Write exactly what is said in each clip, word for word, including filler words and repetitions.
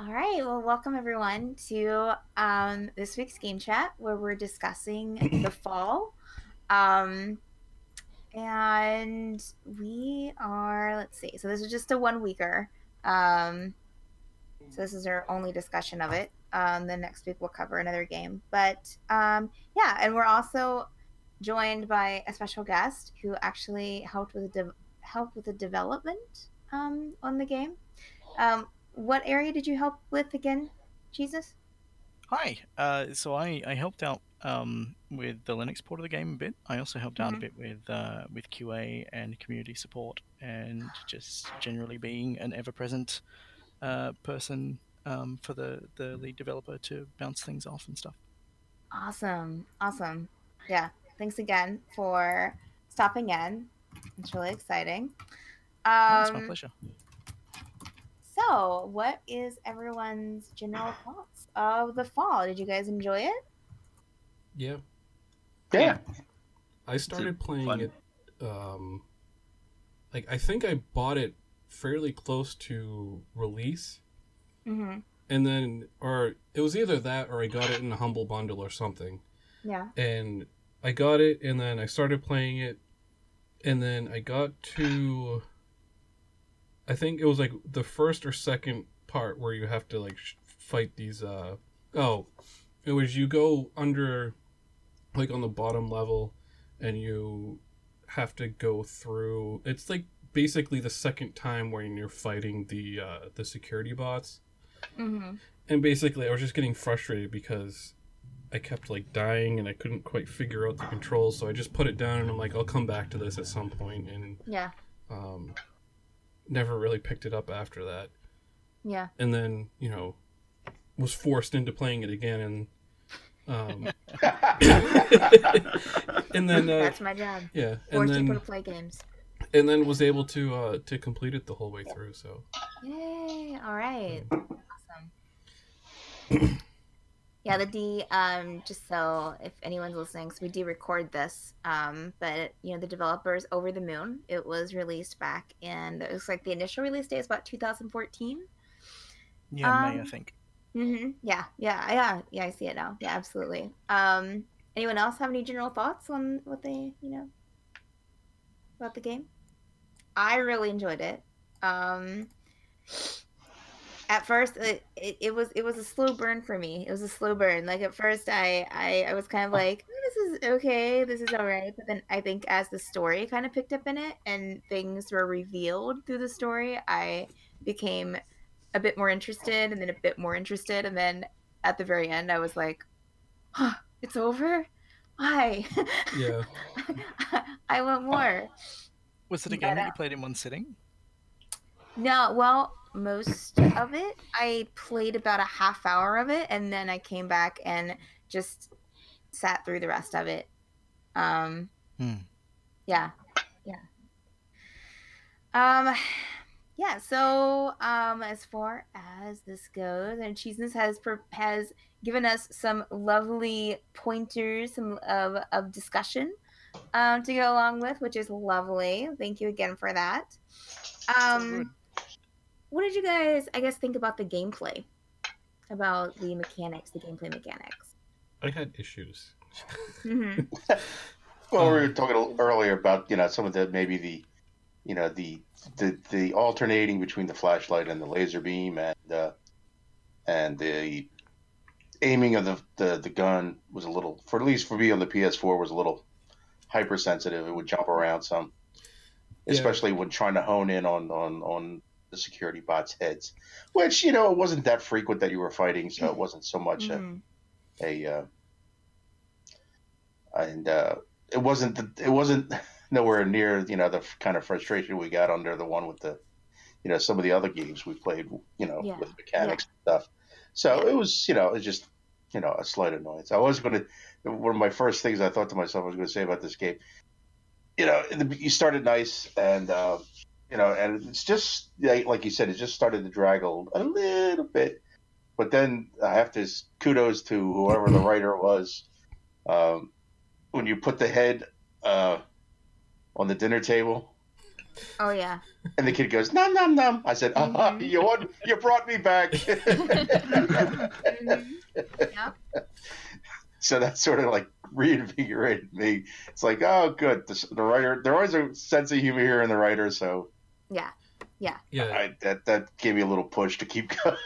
All right, well, welcome everyone to um, this week's game chat where we're discussing the fall. Um, and we are, let's see, so this is just a one weeker. Um, so this is our only discussion of it. Um, the next week we'll cover another game. But um, yeah, and we're also joined by a special guest who actually helped with the de- helped with the development um, on the game. Um, what area did you help with again, Jesus? Hi. Uh, so I, I helped out um, with the Linux port of the game a bit. I also helped out a Mm-hmm. bit with uh, with Q A and community support, and just generally being an ever-present uh, person um, for the, the lead developer to bounce things off and stuff. Awesome. Awesome. Yeah. Thanks again for stopping in. It's really exciting. No, it's my Um, pleasure. so, what is everyone's general thoughts of the fall? Did you guys enjoy it? Yeah, Yeah. I started playing fun. it. Um, like I think I bought it fairly close to release, Mm-hmm. and then or it was either that or I got it in a humble bundle or something. Yeah. And I got it, and then I started playing it, and then I got to. I think it was like the first or second part where you have to like sh- fight these. Uh, oh, it was you go under, like on the bottom level, and you have to go through. It's like basically the second time when you're fighting the uh, the security bots, Mm-hmm. and basically I was just getting frustrated because I kept like dying and I couldn't quite figure out the controls, so I just put it down and I'm like, I'll come back to this at some point, and Yeah. um, never really picked it up after that. Yeah. And then you know was forced into playing it again, and um, and then uh, That's my job. yeah, and Force people then to play games. and then was able to uh, to complete it the whole way through. So Yay. All right. Awesome. Yeah, the D, um, just so if anyone's listening, so we do record this, um, but, you know, the developer's over the moon. It was released back in, it looks like the initial release date is about two thousand fourteen. Yeah, May, I Um, think. mm-hmm, yeah, yeah, yeah, yeah, I see it now. Yeah, absolutely. Um, anyone else have any general thoughts on what they, you know, about the game? I really enjoyed it. Um, at first it, it, it was it was a slow burn for me. It was a slow burn. Like at first I I, I was kind of like, this is okay, this is all right. But then I think as the story kind of picked up in it and things were revealed through the story, I became a bit more interested and then a bit more interested. And then at the very end I was like, huh, it's over? Why? yeah, I want more. Was it a But, game that uh, you played in one sitting? No, well, most of it. I played about a half hour of it, and then I came back and just sat through the rest of it. Um, Hmm. yeah, yeah. Um, yeah. So, um, as far as this goes, and Cheeses has has given us some lovely pointers, some of of discussion, um, to go along with, which is lovely. Thank you again for that. All good. Um, what did you guys, I guess, think about the gameplay? About the mechanics, the gameplay mechanics. I had issues. Mm-hmm. Well, we Um, were talking earlier about you know some of the maybe the you know the the, the alternating between the flashlight and the laser beam and uh, and the aiming of the, the the gun was a little, for at least for me on the P S four, was a little hypersensitive. It would jump around some, yeah, especially when trying to hone in on on on the security bots' heads, which you know it wasn't that frequent that you were fighting, so it wasn't so much a Mm-hmm. a uh, and uh, it wasn't the, it wasn't nowhere near you know the kind of frustration we got under the one with the you know some of the other games we played you know Yeah. with Yeah. mechanics and stuff. So Yeah. it was you know it's just you know a slight annoyance. I was going to, one of my first things I thought to myself I was going to say about this game, you know, in the, you started nice and. Uh, you know, and it's just like you said, it just started to drag a, a little bit. But then I have to kudos to whoever the writer was. Um, when you put the head uh, on the dinner table Oh yeah. And the kid goes, "Nom nom nom." I said, "Ah, Mhm. you want, you brought me back." Mhm. Yep. So that sort of like reinvigorated me. It's like, oh, good. The, the writer, there always a sense of humor here in the writer, so Yeah. Yeah. Yeah, I, that that gave me a little push to keep going.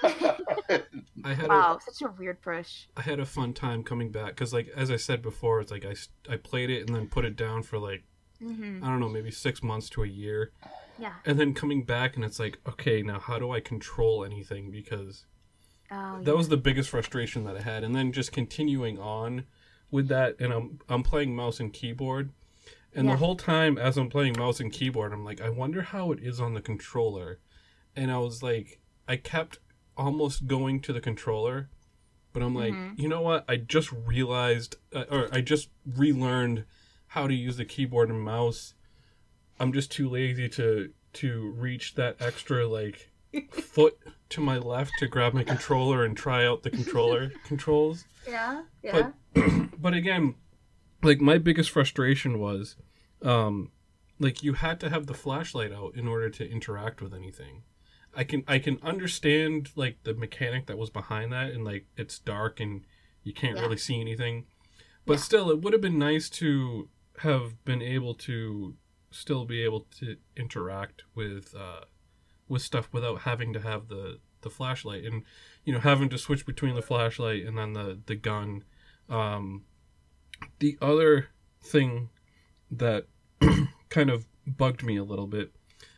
I had a Wow, such a weird push. I had a fun time coming back because, like, as I said before, it's like I, s- I played it and then put it down for like Mm-hmm. I don't know, maybe six months to a year, Yeah. and then coming back and it's like, okay, now how do I control anything? Because Oh, that yeah. was the biggest frustration that I had, and then just continuing on with that, and I'm I'm playing mouse and keyboard, and Yeah. the whole time as I'm playing mouse and keyboard, I'm like, I wonder how it is on the controller, and I was like, I kept almost going to the controller, but I'm like, Mhm. you know what? I just realized, uh, or I just relearned how to use the keyboard and mouse. I'm just too lazy to to reach that extra like foot to my left to grab my controller and try out the controller controls. Yeah. Yeah. But but again, like my biggest frustration was, um, like you had to have the flashlight out in order to interact with anything. I can I can understand like the mechanic that was behind that, and like it's dark and you can't Yeah. really see anything. But Yeah. still, it would have been nice to have been able to still be able to interact with uh, with stuff without having to have the, the flashlight, and you know, having to switch between the flashlight and then the the gun. Um, the other thing that kind of bugged me a little bit,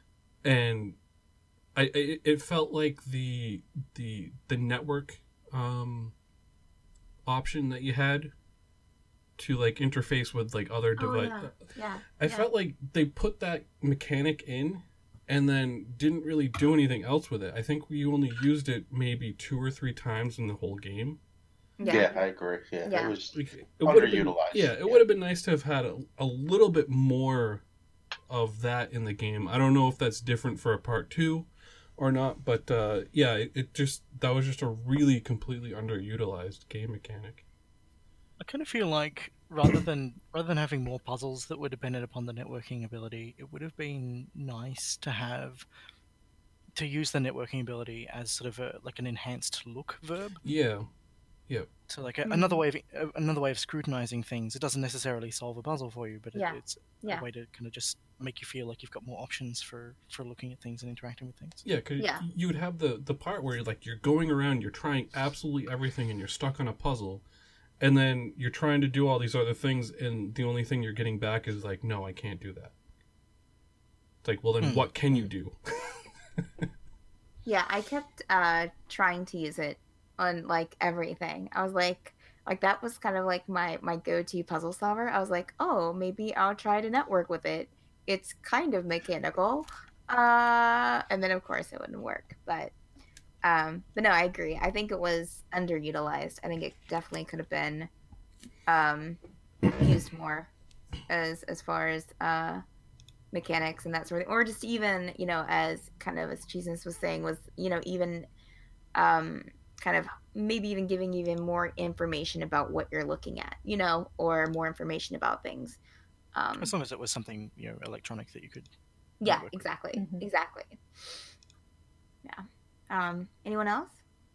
and I, I it felt like the the the network um, option that you had to like interface with like other Oh, device. yeah. Yeah. I yeah. felt like they put that mechanic in and then didn't really do anything else with it. I think we only used it maybe two or three times in the whole game. Yeah. Yeah, I agree. Yeah, Yeah. it was Like, it would have been, underutilized. yeah, it Yeah. would have been nice to have had a, a little bit more of that in the game. I don't know if that's different for a part two or not, but uh, yeah, it, it just that was just a really completely underutilized game mechanic. I kind of feel like rather than rather than having more puzzles that were dependent upon the networking ability, it would have been nice to have to use the networking ability as sort of a like an enhanced look verb. Yeah, So like a, Mhm. another way of uh, another way of scrutinizing things. It doesn't necessarily solve a puzzle for you, but it, Yeah. it's Yeah. a way to kind of just make you feel like you've got more options for for looking at things and interacting with things. yeah, because Yeah. you would have the the part where you're like you're going around, you're trying absolutely everything, and you're stuck on a puzzle, and then you're trying to do all these other things, and the only thing you're getting back is like, no, I can't do that. It's like, well, then Hmm. what can you do? Yeah, I kept uh trying to use it on like everything. I was like like that was kind of like my my go-to puzzle solver. I was like, "Oh, maybe I'll try to network with it. It's kind of mechanical." Uh and then of course it wouldn't work. But um but no, I agree. I think it was underutilized. I think it definitely could have been um used more as as far as uh mechanics and that sort of thing, or just even, you know, as kind of as Jesus was saying, was, you know, even um kind of maybe even giving even more information about what you're looking at, you know, or more information about things. Um As long as it was something, you know, electronic that you could. yeah, network with. exactly. Mhm. Exactly. Yeah. Um anyone else?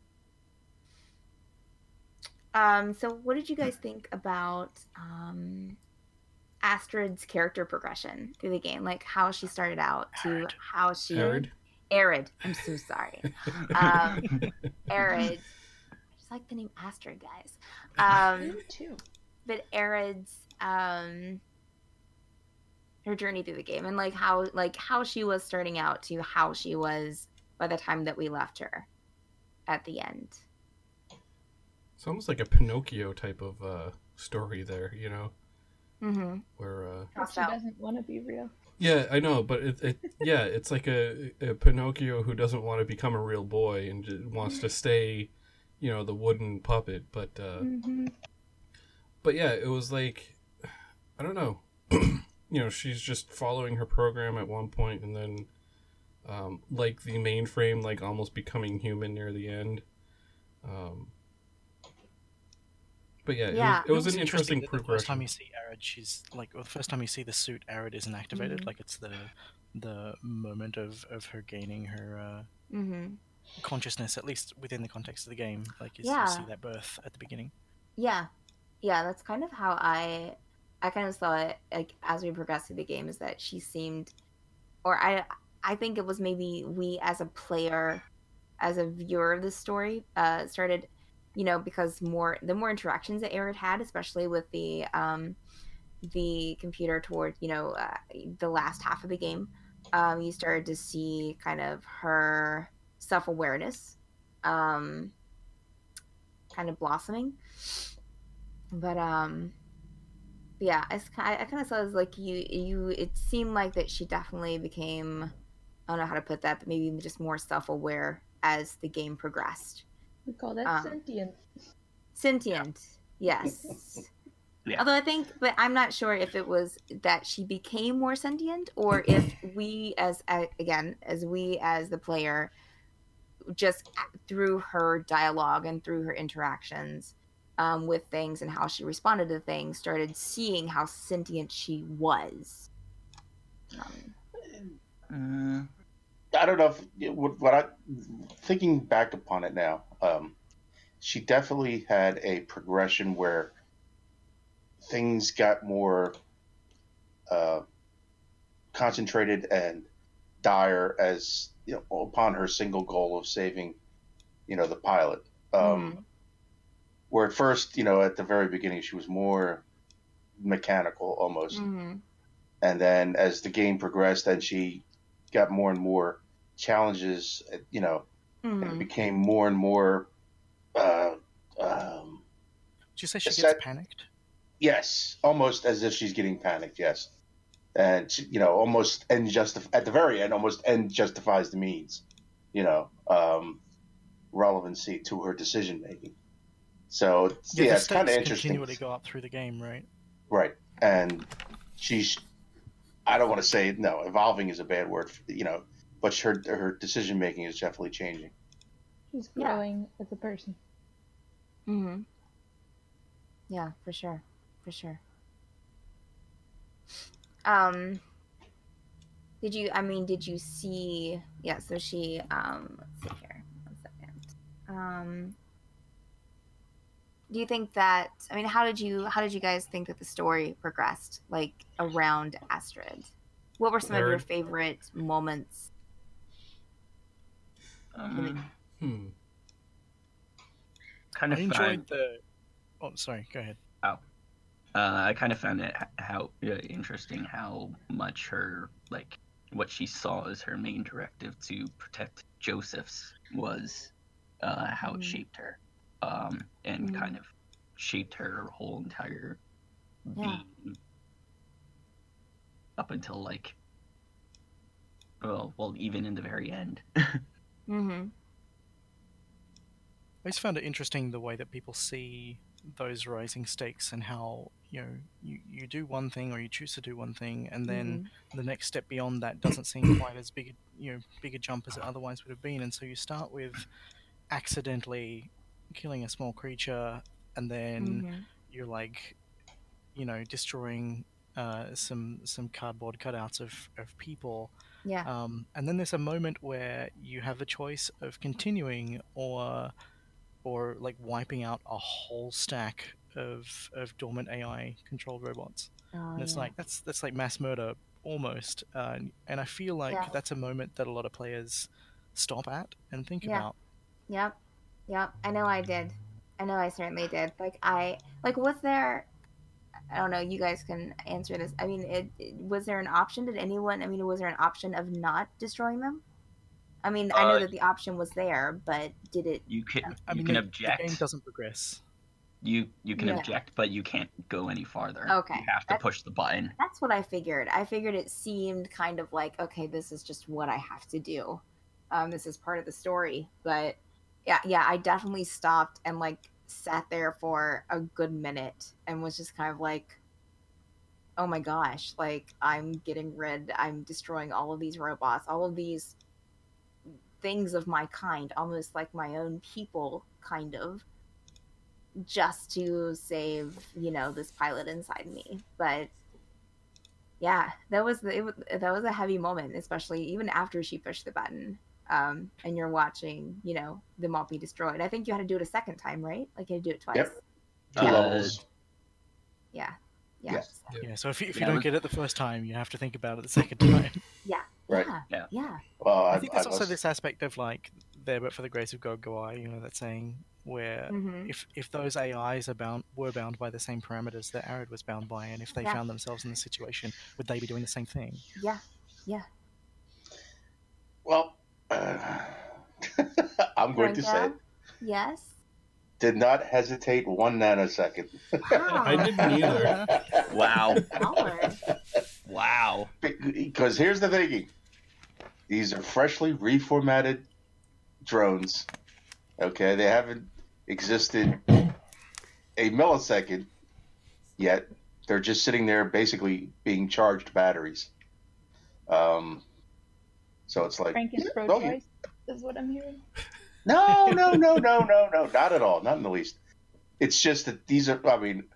Um so what did you guys think about um Astrid's character progression through the game, like how she started out to Arid. how she Arid? Arid. I'm so sorry. Um, Arid. I just like the name Astrid, guys. Um, Me too. but Arid's um, her journey through the game and like how like how she was starting out to how she was by the time that we left her at the end. It's almost like a Pinocchio type of uh, story there, you know, Mm-hmm. where uh, But she doesn't want to be real. yeah, I know, but it, it yeah, it's like a, a Pinocchio who doesn't want to become a real boy and just wants to stay, you know, the wooden puppet. But uh, Mm-hmm. but yeah, it was like, I don't know, you know, she's just following her program at one point, and then um, like the mainframe, like almost becoming human near the end. Um, but yeah, Yeah. it was, it was It's an interesting that the first time progression. you see Arid, she's like, well, the first time you see the suit, Arid isn't activated. Mhm. Like it's the the moment of, of her gaining her uh, Mm-hmm. consciousness, at least within the context of the game. Like, you, Yeah. you see that birth at the beginning. Yeah, yeah, that's kind of how I, I kind of saw it. Like as we progressed through the game, is that she seemed, or I, I think it was maybe we as a player, as a viewer of the story, uh, started, you know, because more the more interactions that Aerith had, especially with the um, the computer toward, you know, uh, the last half of the game, um, you started to see kind of her self awareness, um, kind of blossoming. But um, yeah, I, I kind of saw it as like you you. It seemed like that she definitely became, I don't know how to put that, but maybe just more self aware as the game progressed. We call that Um, sentient. Sentient, yes. Yeah. Although I think, but I'm not sure if it was that she became more sentient, or if we, as again, as we as the player, just through her dialogue and through her interactions um, with things and how she responded to things, started seeing how sentient she was. Um, Mm, I don't know if what, what I thinking back upon it now. Um, she definitely had a progression where things got more uh, concentrated and dire as you know upon her single goal of saving, you know, the pilot. Um, Mhm. Where at first, you know, at the very beginning, she was more mechanical almost, mhm. and then as the game progressed, then she got more and more challenges. You know, and it Mhm. became more and more. Uh, um, Did you say she Is gets that- panicked? yes, almost as if she's getting panicked. Yes, and she, you know, almost end justif- at the very end, almost end justifies the means. You know, um, relevancy to her decision making. So it's- yeah, the it's kind of stakes interesting, continually go up through the game, right? right? And she's, I don't want to say no, evolving is a bad word, for, you know, but her her decision making is definitely changing. She's Yeah. growing as a person. Mhm. Yeah, for sure, for sure. Um, did you? I mean, did you see? Yeah. So she. Um, let's see here. One second. Um, do you think that? I mean, how did you? How did you guys think that the story progressed? Like around Astrid, what were some of your Very- favorite moments? um, Hmm. kind I of enjoyed found, the. Oh, sorry. Go ahead. uh, I kind of found it h- how uh, interesting how much her like what she saw as her main directive to protect Joseph's was uh, how it Mhm. shaped her, um, and Mhm. kind of shaped her whole entire Yeah. being up until like well, well, even in the very end. Mm-hmm. I just found it interesting the way that people see those rising stakes and how, you know, you, you do one thing or you choose to do one thing, and then the next step beyond that doesn't seem quite as big a, you know, big a jump as it otherwise would have been. And so you start with accidentally killing a small creature, and then Mhm. you're like, you know, destroying uh, some some cardboard cutouts of, of people. Yeah. Um, and then there's a moment where you have the choice of continuing or or like wiping out a whole stack of of dormant A I controlled robots. Oh, And it's yeah. like that's that's like mass murder almost. Uh, and- and I feel like Yeah. that's a moment that a lot of players stop at and think Yeah. about. Yep. Yep. I know I did. I know I certainly did. Like I like was there I don't know, you guys can answer this. I mean, it, it was there an option? Did anyone I mean, was there an option of not destroying them? I mean, I know Uh, that the option was there, but did it You can I you mean, can the, object. the game doesn't progress. You you can Yeah. object, but you can't go any farther. Okay, You have to that's- push the button. That's what I figured. I figured it seemed kind of like, okay, this is just what I have to do. Um, this is part of the story. But yeah, yeah, I definitely stopped and like sat there for a good minute and was just kind of like, oh my gosh, like I'm getting rid, I'm destroying all of these robots, all of these things of my kind, almost like my own people, kind of, just to save, you know, this pilot inside me. But yeah, that was the, it was that was a heavy moment, especially even after she pushed the button. Um, and you're watching, you know, them all be destroyed. I think you had to do it a second time, right? Like you had to do it twice. Yep. Two Uh, levels. Yeah. Yeah. Yeah. so- Yeah, so if you, if you Yeah, don't it was- get it the first time, you have to think about it the second time. Yeah. Right. Yeah. Yeah. Yeah. Well, I I, think I there's also must- this aspect of like there, but for the grace of God, go I. You know that saying where Mhm. if if those A Is are bound were bound by the same parameters that Arid was bound by, and if they Yeah. found themselves in the situation, would they be doing the same thing? Yeah. Yeah. Well, uh, I'm going to say, Franco? Yes. did not hesitate one nanosecond. Wow. I didn't either. Wow. Howard. Wow. Because here's the thinking: these are freshly reformatted drones. Okay, they haven't existed a millisecond yet. They're just sitting there, basically being charged batteries. Um, so it's like, Frank is oh, you- pro-choice, is what I'm hearing. no, no, no, no, no, no, not at all, not in the least. It's just that these are. I mean,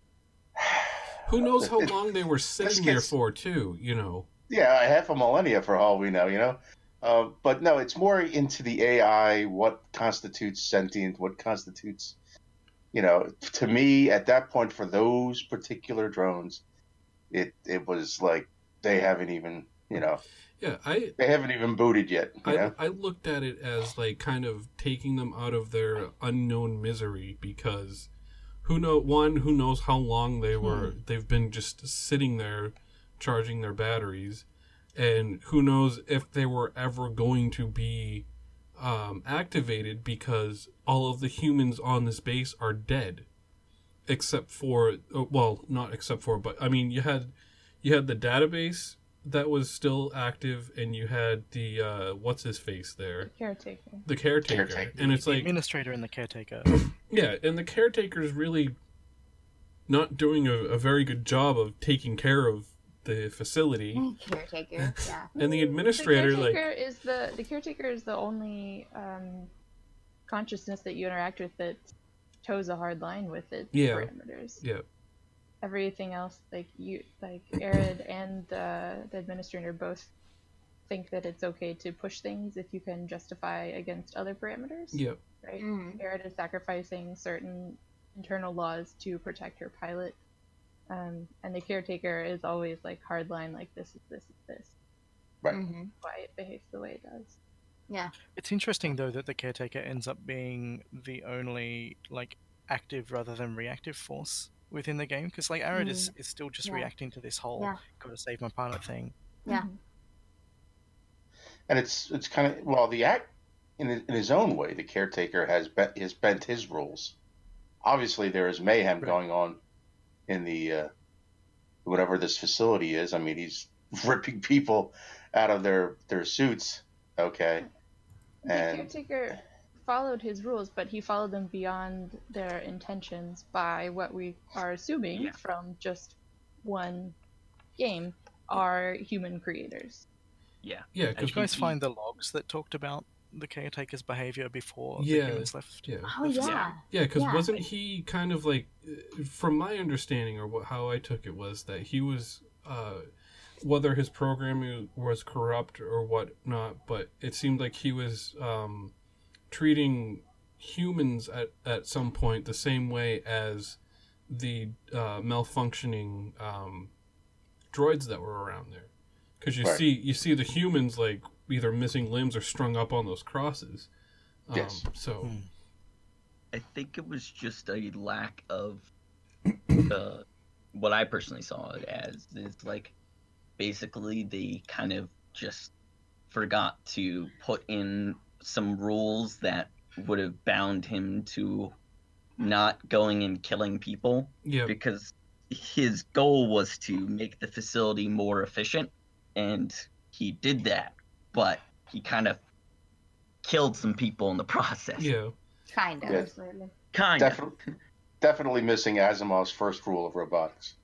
Who knows how long they were sitting there gets- for, too, you know? yeah, half a millennia for all we know, you know. Uh, but no, it's more into the A I, what constitutes sentient, what constitutes, you know, to me at that point for those particular drones, it it was like they haven't even, you know, Yeah, I, they haven't even booted yet, you I, know. I looked at it as like kind of taking them out of their unknown misery because who know one who knows how long they were they've been just sitting there charging their batteries, and who knows if they were ever going to be um, activated because all of the humans on this base are dead, except for uh, well, not except for, but I mean you had you had the database that was still active, and you had the uh, what's his face there, Caretaker. the caretaker, Caretaker. and it's the like administrator and the caretaker. yeah, and the caretaker's really not doing a, a very good job of taking care of the facility, Caretaker. Yeah. and the administrator the like caretaker is the the caretaker is the only um, consciousness that you interact with that toes a hard line with its Yeah. parameters. yeah Everything else, like you, like Arid and uh, the administrator both think that it's okay to push things if you can justify against other parameters. yeah Right. Mhm. Arid is sacrificing certain internal laws to protect her pilot. Um, and the caretaker is always like hardline, like this is this is this. Right. Mhm. Why it behaves the way it does. Yeah. It's interesting though that the caretaker ends up being the only like active rather than reactive force within the game because like Arid is, is still just Yeah. reacting to this whole Yeah. gotta save my pilot thing. Yeah. Mhm. And it's it's kind of well, the act in in his own way, the caretaker has bent has bent his rules. Obviously, there is mayhem Right. going on in the uh, whatever this facility is. I mean, he's ripping people out of their their suits. Okay, The and caretaker followed his rules, but he followed them beyond their intentions by what we are assuming Yeah. from just one game are human creators. Yeah. yeah Did because you guys he- find the logs that talked about the caretaker's behavior before Yeah. the humans left? yeah Oh yeah. yeah because Yeah. wasn't he kind of like uh, from my understanding or what, how I took it was that he was uh, whether his programming was corrupt or whatnot, but it seemed like he was um, treating humans at, at some point the same way as the uh, malfunctioning um, droids that were around there. Because you Right. see, you see the humans like either missing limbs or strung up on those crosses. Um, Yes. So Hmm. I think it was just a lack of the what I personally saw it as is like basically they kind of just forgot to put in some rules that would have bound him to not going and killing people yeah, because his goal was to make the facility more efficient and he did that, but he kind of killed some people in the process. yeah, Kind of. Yeah. Absolutely. Kind of. definitely definitely missing Asimov's first rule of robotics.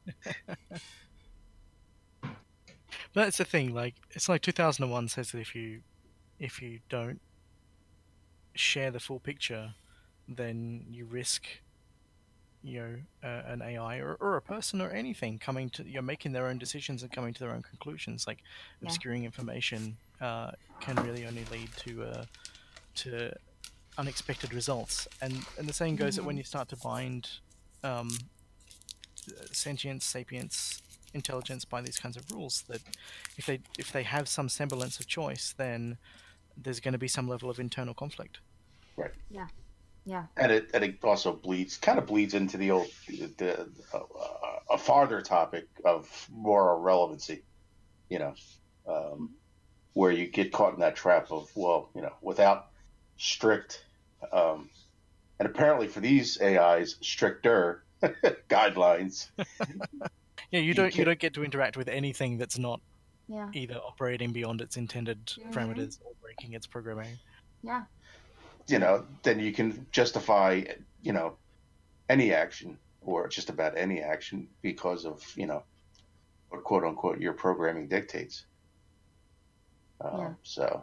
But that's the thing, like it's like two thousand one says that if you if you don't share the full picture, then you risk you know uh, an A I or, or a person or anything coming to you know making their own decisions and coming to their own conclusions. Like Yeah. obscuring information uh, can really only lead to uh, to unexpected results. And and the saying goes that when you start to bind um, sentience, sapience, intelligence by these kinds of rules, that if they if they have some semblance of choice, then there's going to be some level of internal conflict. Right. Yeah. Yeah. And it and it also bleeds kind of bleeds into the old the, the uh, a farther topic of moral relevancy, you know, um, where you get caught in that trap of, well, you know, without strict um, and apparently for these A Is stricter guidelines. Yeah, you You don't you can't- don't get to interact with anything that's not Yeah. either operating beyond its intended Mhm. parameters or breaking its programming. Yeah. you know, then you can justify, you know, any action or just about any action because of, you know, what quote unquote your programming dictates. Um, Yeah. So,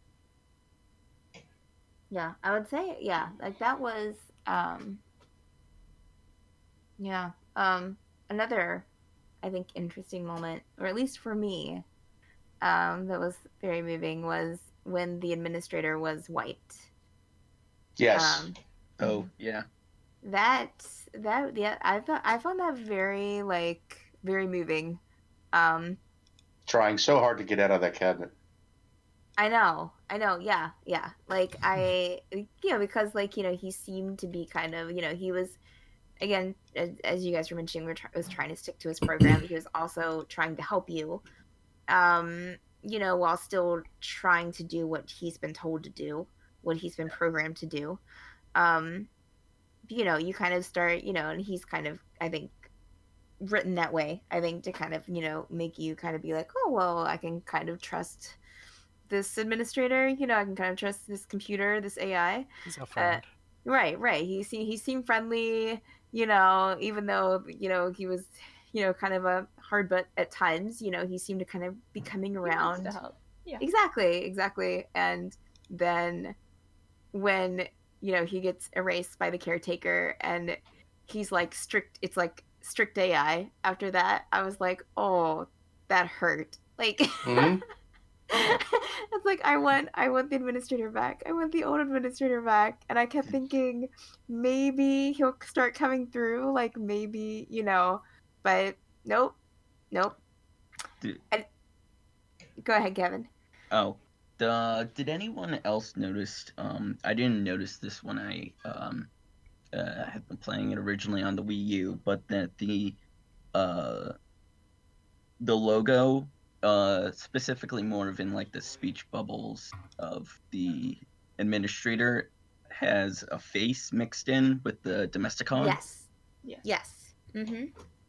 Yeah, I would say, yeah, like that was, um, yeah, um, another, I think, interesting moment, or at least for me, um, that was very moving was when the administrator was white. yes. Um, Oh yeah. that, that, yeah, I thought, I found that very, like, very moving. Um, Trying so hard to get out of that cabinet. I know, I know, yeah, yeah. Like I, you know, because like you know, he seemed to be kind of, you know, he was, again, as, as you guys were mentioning, we're try- was trying to stick to his program. He was also trying to help you, um, you know, while still trying to do what he's been told to do, what he's been programmed to do. Um, you know, you kind of start, you know, and he's kind of, I think, written that way. I think to kind of, you know, make you kind of be like, oh well, I can kind of trust this administrator, you know, I can kind of trust this computer, this A I. He's our friend. Uh, right, right. He seemed he seemed friendly, you know, even though you know he was, you know, kind of a hard butt at times. You know, he seemed to kind of be coming He wants around. to help. Yeah. Exactly, exactly. And then when you know he gets erased by the caretaker, and he's like strict. It's like strict A I. After that, I was like, oh, that hurt. Like. Mhm. It's like I want I want the administrator back. I want the old administrator back. And I kept thinking maybe he'll start coming through, like maybe, you know, but nope. Nope. Dude. And, go ahead, Kevin. Oh, the did anyone else notice? Um, I didn't notice this when I um, uh, had been playing it originally on the Wii U, but that the uh, the logo, uh, specifically more of in like the speech bubbles of the administrator, has a face mixed in with the Domesticon. Yes. Yes. Yes. Mm-hmm.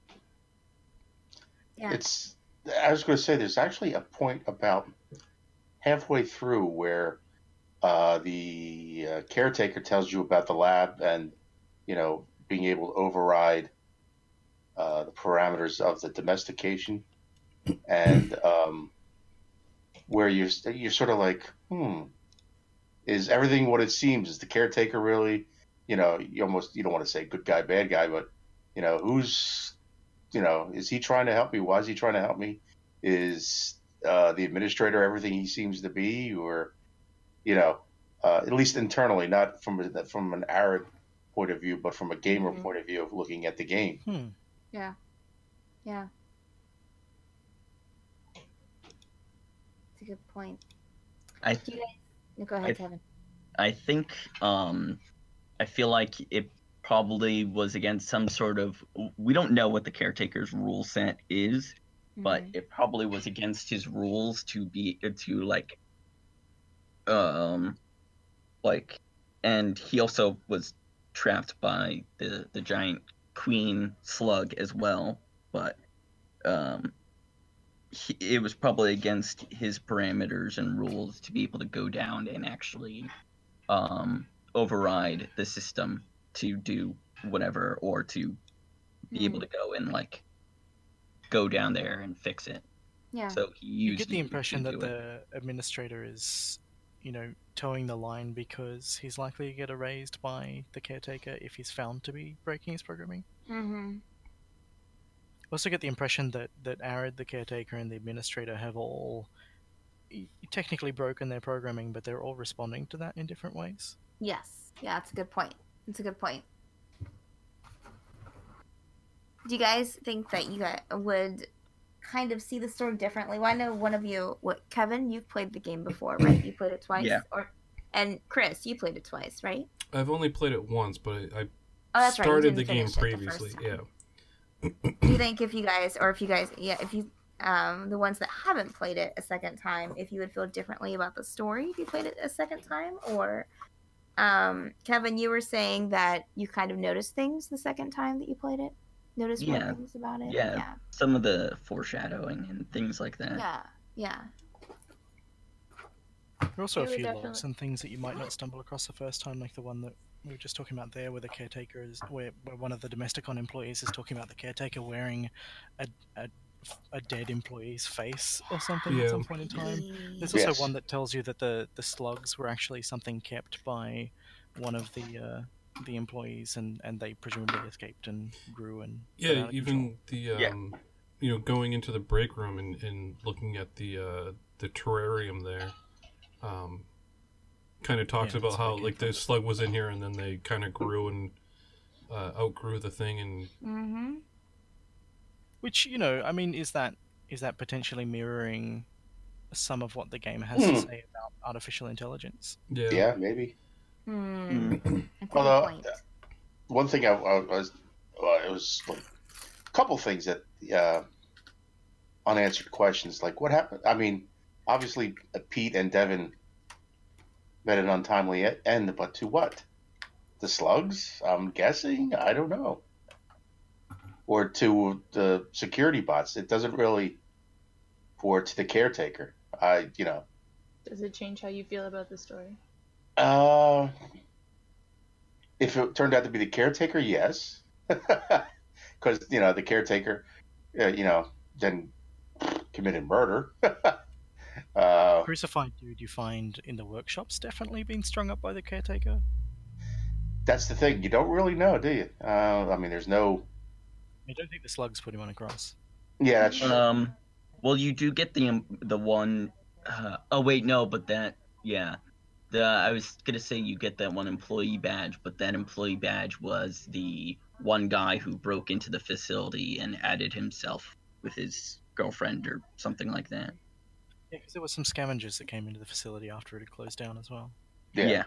Yeah. It's, I was going to say, there's actually a point about halfway through where uh, the uh, caretaker tells you about the lab and, you know, being able to override uh, the parameters of the domestication, and um, where you're you're sort of like, hmm, is everything what it seems? Is the caretaker really, you know, you almost you don't want to say good guy, bad guy, but you know, who's, you know, is he trying to help me? Why is he trying to help me? Is uh, the administrator everything he seems to be, or, you know, uh, at least internally, not from a, from an arid point of view, but from a gamer Mhm. point of view of looking at the game. Hmm. Yeah. Yeah. It's a good point. I Do you guys no, go ahead, I- Kevin. I think um, I feel like it probably was against some sort of. We don't know what the caretaker's rule set is, but Mhm. it probably was against his rules to be to like, um, like, and he also was trapped by the the giant queen slug as well, but um. He, it was probably against his parameters and rules to be able to go down and actually um, override the system to do whatever, or to be able to go and like go down there and fix it. Yeah. So he You used get the you impression to that do it. the administrator is, you know, towing the line because he's likely to get erased by the caretaker if he's found to be breaking his programming. Mm-hmm. I also get the impression that, that Arid, the caretaker, and the administrator have all e- technically broken their programming, but they're all responding to that in different ways. Yes. Yeah, that's a good point. That's a good point. Do you guys think that you guys would kind of see the story differently? Well, I know one of you, what Kevin, you've played the game before, right? You played it twice, Yeah. Or and Chris, you played it twice, right? I've only played it once, but I, I Oh, that's right. you started the didn't game finish it the previously. first Yeah. time. Do you think if you guys, or if you guys, yeah, if you, um, the ones that haven't played it a second time, if you would feel differently about the story if you played it a second time, or, um, Kevin, you were saying that you kind of noticed things the second time that you played it. Noticed more Yeah. things about it. Yeah. Yeah. Some of the foreshadowing and things like that. Yeah. Yeah. There are also It a would few definitely- logs and things that you might not stumble across the first time, like the one that we were just talking about there, where the caretaker is, where, where one of the Domesticon employees is talking about the caretaker wearing a, a, a dead employee's face or something Yeah. at some point in time. There's also Yes. one that tells you that the, the slugs were actually something kept by one of the uh, the employees, and, and they presumably escaped and grew and got Yeah, out of even control. the Yeah. um, you know, going into the break room and, and looking at the uh, the terrarium there, um, kind of talks Yeah, about that's how very like the slug was in here and then they kind of grew and uh, outgrew the thing and Mm-hmm. Which, you know, I mean, is that is that potentially mirroring some of what the game has to Hmm. say about artificial intelligence? yeah. Yeah, maybe. Hmm. Mm. That's a Although, good point. one thing I, I was, well, it was like a couple things that uh, unanswered questions. Like, what happened? I mean, obviously, uh, Pete and Devin met an untimely e- end, but to what? The slugs? I'm guessing. I don't know. Or to the security bots. It doesn't really. Or to the caretaker. I, you know. Does it change how you feel about the story? Uh, if it turned out to be the caretaker, yes, because you know the caretaker, uh, you know, then committed murder. uh, Crucified dude you find in the workshops definitely been strung up by the caretaker. that's the thing. You don't really know, do you? Uh, I mean, there's no. I don't think the slugs put him on a cross. Yeah, that's true. Um, well, you do get the um, the one. Uh, oh wait, no, but that yeah, the I was gonna say you get that one employee badge, but that employee badge was the one guy who broke into the facility and added himself with his girlfriend or something like that. Yeah, because there were some scavengers that came into the facility after it had closed down as well. Yeah.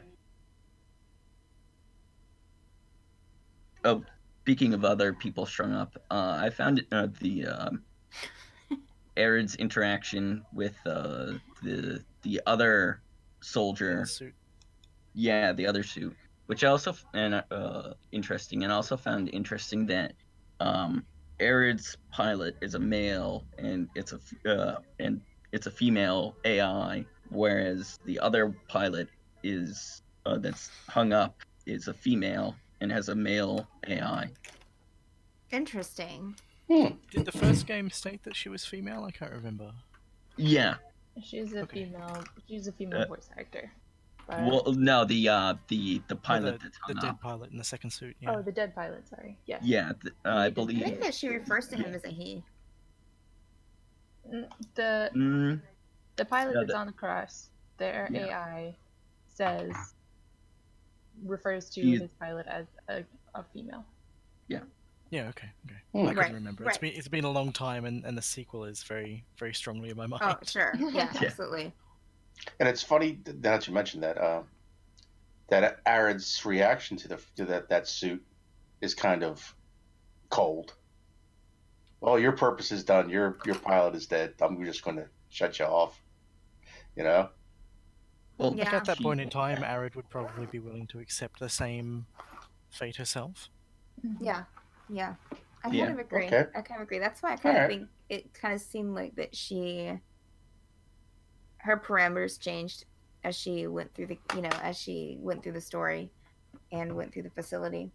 Oh, speaking of other people strung up, uh, I found uh, the um, Arid's interaction with uh, the the other soldier. Suit. Yeah, the other suit, which I also f- and uh, interesting, and also found interesting that um, Arid's pilot is a male and it's a f- uh, and it's a female A I, whereas the other pilot is uh, that's hung up is a female and has a male A I. Interesting. Did the first game state that she was female? I can't remember. Yeah. She's a Okay. female. She's a female Uh, voice actor. But- Well, no, the uh, the the Oh, pilot the, that's the hung dead up. pilot in the second suit. Yeah. Oh, the dead pilot. Sorry. Yes. Yeah, th- uh, I I I believe. think that she refers to him as a he. Mm, The Mm, the pilot No, that's the- on the cross, their Yeah. A I says refers to He- his pilot as a, a female. Yeah. Okay. Okay. Hmm. I couldn't Right, remember. It's right. been it's been a long time, and, and the sequel is very very strongly in my mind. Oh, sure. Yeah, Yeah. absolutely. And it's funny that that you mentioned that. Uh, that Arid's reaction to the to that that suit is kind of cold. Well, your purpose is done. Your your pilot is dead. I'm just going to shut you off. You know. well, Like Yeah. at that she- point in time, Arid would probably be willing to accept the same fate herself. Yeah, yeah. I Yeah. kind of agree. Okay. I kind of agree. That's why I kind of Alright. think it kind of seemed like that she, her parameters changed as she went through the, you know, as she went through the story, and went through the facility.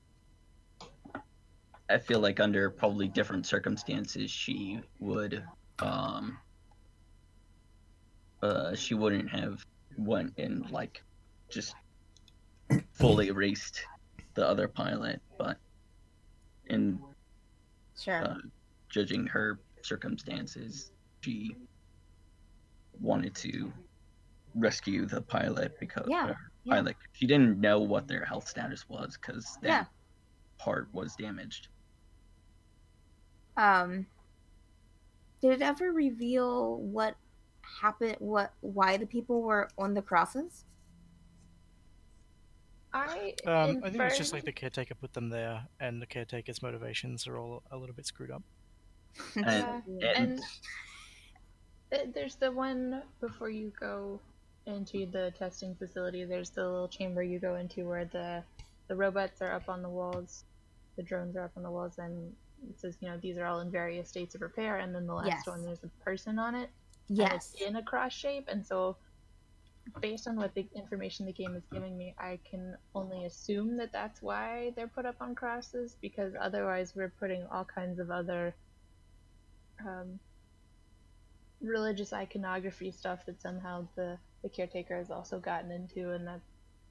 I feel like under probably different circumstances, she would, um, uh, she wouldn't have went and like just fully erased the other pilot, but in Sure. uh, judging her circumstances, she wanted to rescue the pilot because Yeah, uh, yeah. pilot she didn't know what their health status was because that Yeah. part was damaged. Um, did it ever reveal what happened? What why the people were on the crosses? I Um, I think it's just inferred- like the caretaker put them there, and the caretaker's motivations are all a little bit screwed up. And, Yeah, and and th- there's the one before you go into the testing facility. There's the little chamber you go into where the the robots are up on the walls, the drones are up on the walls, and it says, you know, these are all in various states of repair. And then the last Yes. one, there's a person on it, and Yes. it's in a cross shape. And so, based on what the information the game is giving me, I can only assume that that's why they're put up on crosses, because otherwise we're putting all kinds of other um, religious iconography stuff that somehow the, the caretaker has also gotten into, and that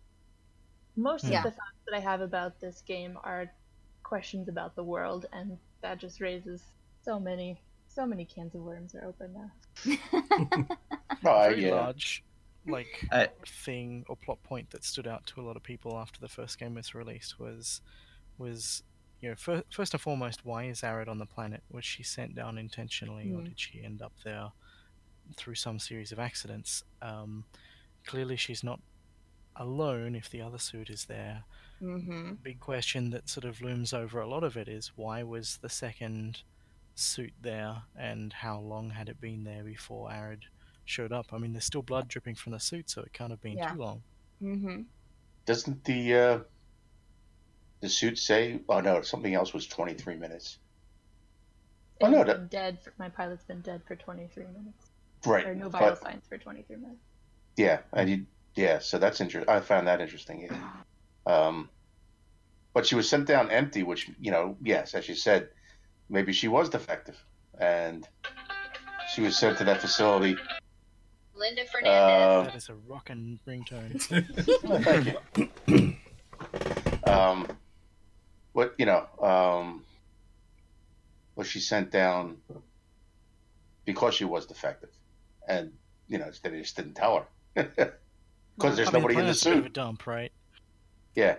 most Yeah. of the thoughts that I have about this game are questions about the world, and that just raises so many, so many cans of worms are open now. Oh, I- Very yeah. large, like I- thing or plot point that stood out to a lot of people after the first game was released was was you know fir- first and foremost, why is Arid on the planet? Was she sent down intentionally, or Mm. did she end up there through some series of accidents? Um, clearly, she's not alone if the other suit is there. Mm-hmm. Big question that sort of looms over a lot of it is, why was the second suit there, and how long had it been there before Arid showed up? I mean, there's still blood dripping from the suit, so it can't have been Yeah. too long. Mm-hmm. Doesn't the uh, the suit say? Oh no, something else was twenty-three minutes. Oh, And no, I've that- been dead. For, my pilot's been dead for twenty-three minutes, Right. or no vital But signs for twenty-three minutes. yeah, I did. Yeah, so that's interesting. I found that interesting. Yeah. Um, but she was sent down empty, which, you know, yes, as you said, maybe she was defective, and she was sent to that facility. Linda Fernandez. Um, That is a rockin' ringtone. Thank you. Um, what you know, um, was she sent down because she was defective, and you know they just didn't tell her because there's I mean, nobody in the planet's a bit of a suit. dump, right? Yeah,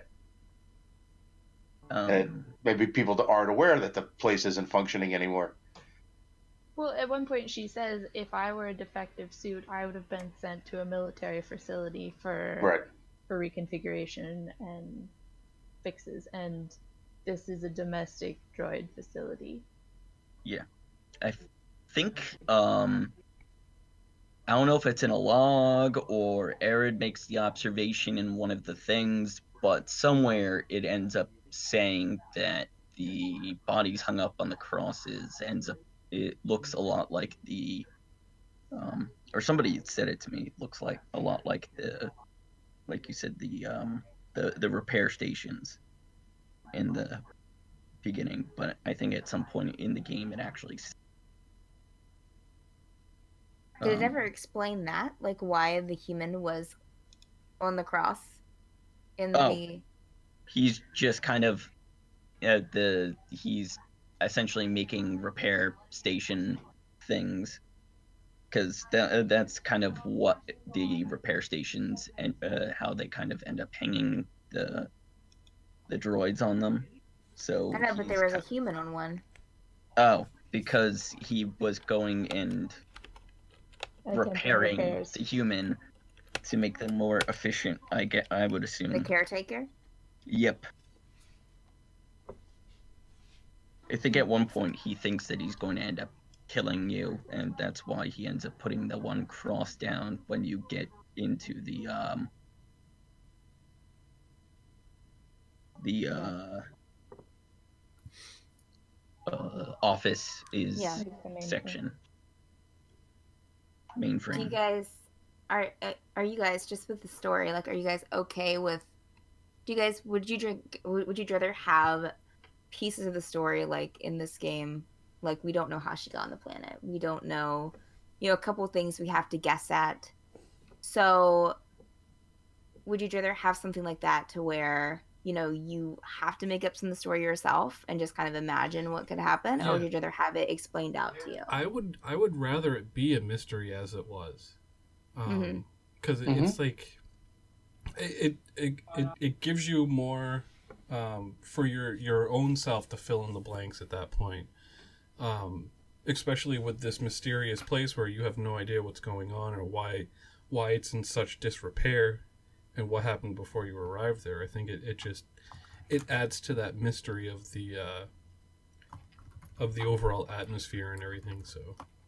um, and maybe people aren't aware that the place isn't functioning anymore. Well, at one point she says, if I were a defective suit, I would have been sent to a military facility for Right. for reconfiguration and fixes, and this is a domestic droid facility. I think um I don't know if it's in a log or Arid makes the observation in one of the things, but somewhere it ends up saying that the bodies hung up on the crosses ends up it looks a lot like the um or somebody said it to me, it looks like a lot like the like you said the um the the repair stations in the beginning, but I think at some point in the game it actually Did it um, ever explain that, like why the human was on the cross in Oh. the? he's just kind of uh, the he's essentially making repair station things because that, that's kind of what the repair stations and uh, how they kind of end up hanging the the droids on them. So I know, but he's there was a ki- human on one. oh because he was going and Attempting repairing repairs. the human to make them more efficient. I get I would assume. The caretaker. Yep. I think at one point he thinks that he's going to end up killing you, and that's why he ends up putting the one cross down when you get into the um the uh, uh office is Yeah. Like the main thing. section Do you mainframe. guys are uh, are you guys just with the story? Like, are you guys okay with? Do you guys would you drink? Would would you rather have pieces of the story like in this game? Like, we don't know how she got on the planet. We don't know, you know, a couple things we have to guess at. So, would you rather have something like that to where, you know, you have to make up some of the story yourself and just kind of imagine what could happen, Yeah. or would you rather have it explained out to you? I would I would rather it be a mystery as it was, um, because Mhm. it, it's like it it, it it gives you more um, for your your own self to fill in the blanks at that point, um, especially with this mysterious place where you have no idea what's going on or why why it's in such disrepair and what happened before you arrived there. I think it, it just it adds to that mystery of the uh, of the overall atmosphere and everything. So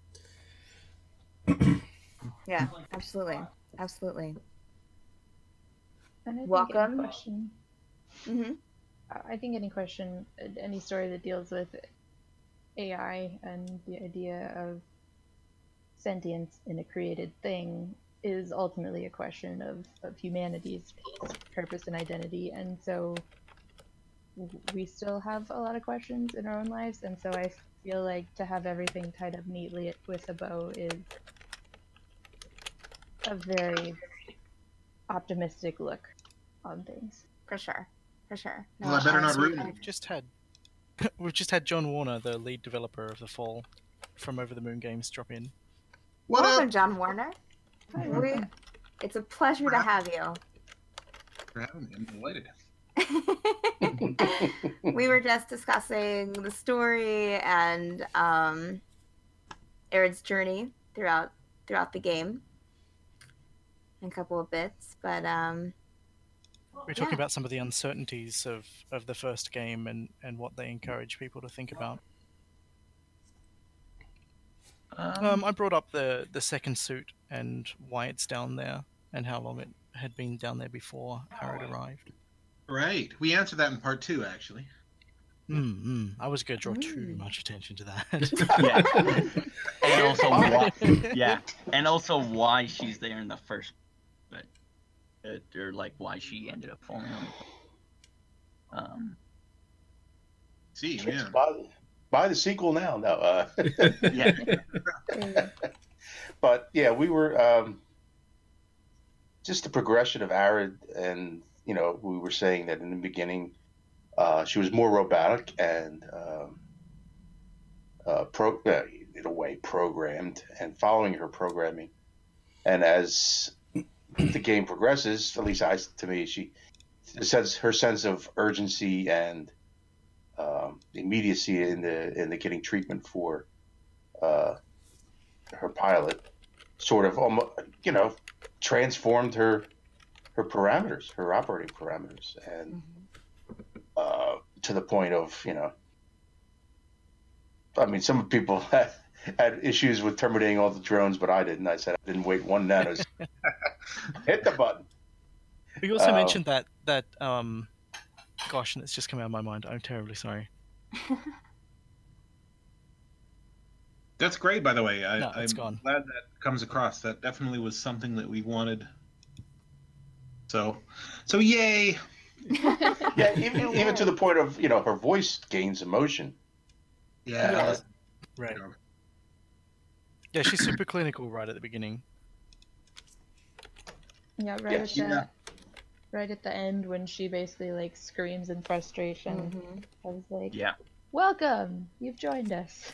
Yeah, absolutely, absolutely. And I think Welcome. any question, Mm-hmm. I think any question, any story that deals with A I and the idea of sentience in a created thing is ultimately a question of, of humanity's purpose and identity. And so w- we still have a lot of questions in our own lives. And so I feel like to have everything tied up neatly with a bow is a very optimistic look on things. For sure, for sure. Well, I better not absolutely. ruin it. We've just had we've just had John Warner, the lead developer of The Fall from Over the Moon Games, drop in. What Welcome, up? John Warner. We, it's a pleasure to have you. For having me. I'm delighted. We were just discussing the story and um, Aerith's journey throughout throughout the game, and a couple of bits, but um, We're talking Yeah. about some of the uncertainties of, of the first game and, and what they encourage people to think about. Um, Um, I brought up the, the second suit and why it's down there and how long it had been down there before Arid arrived. Right. We answered that in part two, actually. Mm, mm, I was going to draw too Mm. much attention to that. yeah. And also why, yeah, and also why she's there in the first, but uh, or like why she ended up falling on. Um, See, man. buy, buy the sequel now. No, uh, yeah, but yeah, we were um, just the progression of Arid, and you know, we were saying that in the beginning, uh, she was more robotic and um, uh, pro, uh, in a way, programmed, and following her programming. And as the game progresses, at least I, to me, she says her sense of urgency and um, immediacy in the in the getting treatment for uh, her pilot sort of almost, you know, transformed her her parameters, her operating parameters, and uh, to the point of, you know, I mean, some people had, had issues with terminating all the drones, but I didn't. I said I didn't wait one nanosecond. Hit the button. We also Uh, mentioned that, that um, gosh, and it's just come out of my mind. I'm terribly sorry. That's great, by the way. I, No, it's I'm gone. glad that comes across. That definitely was something that we wanted. So, so yay! Yeah, even even to the point of, you know, her voice gains emotion. Yeah. Yeah. that's- Right. you know. Yeah, she's super clinical right at the beginning. Yeah, right Yes, at yeah. the right at the end when she basically like screams in frustration. Mhm. I was like, yeah. "Welcome, you've joined us."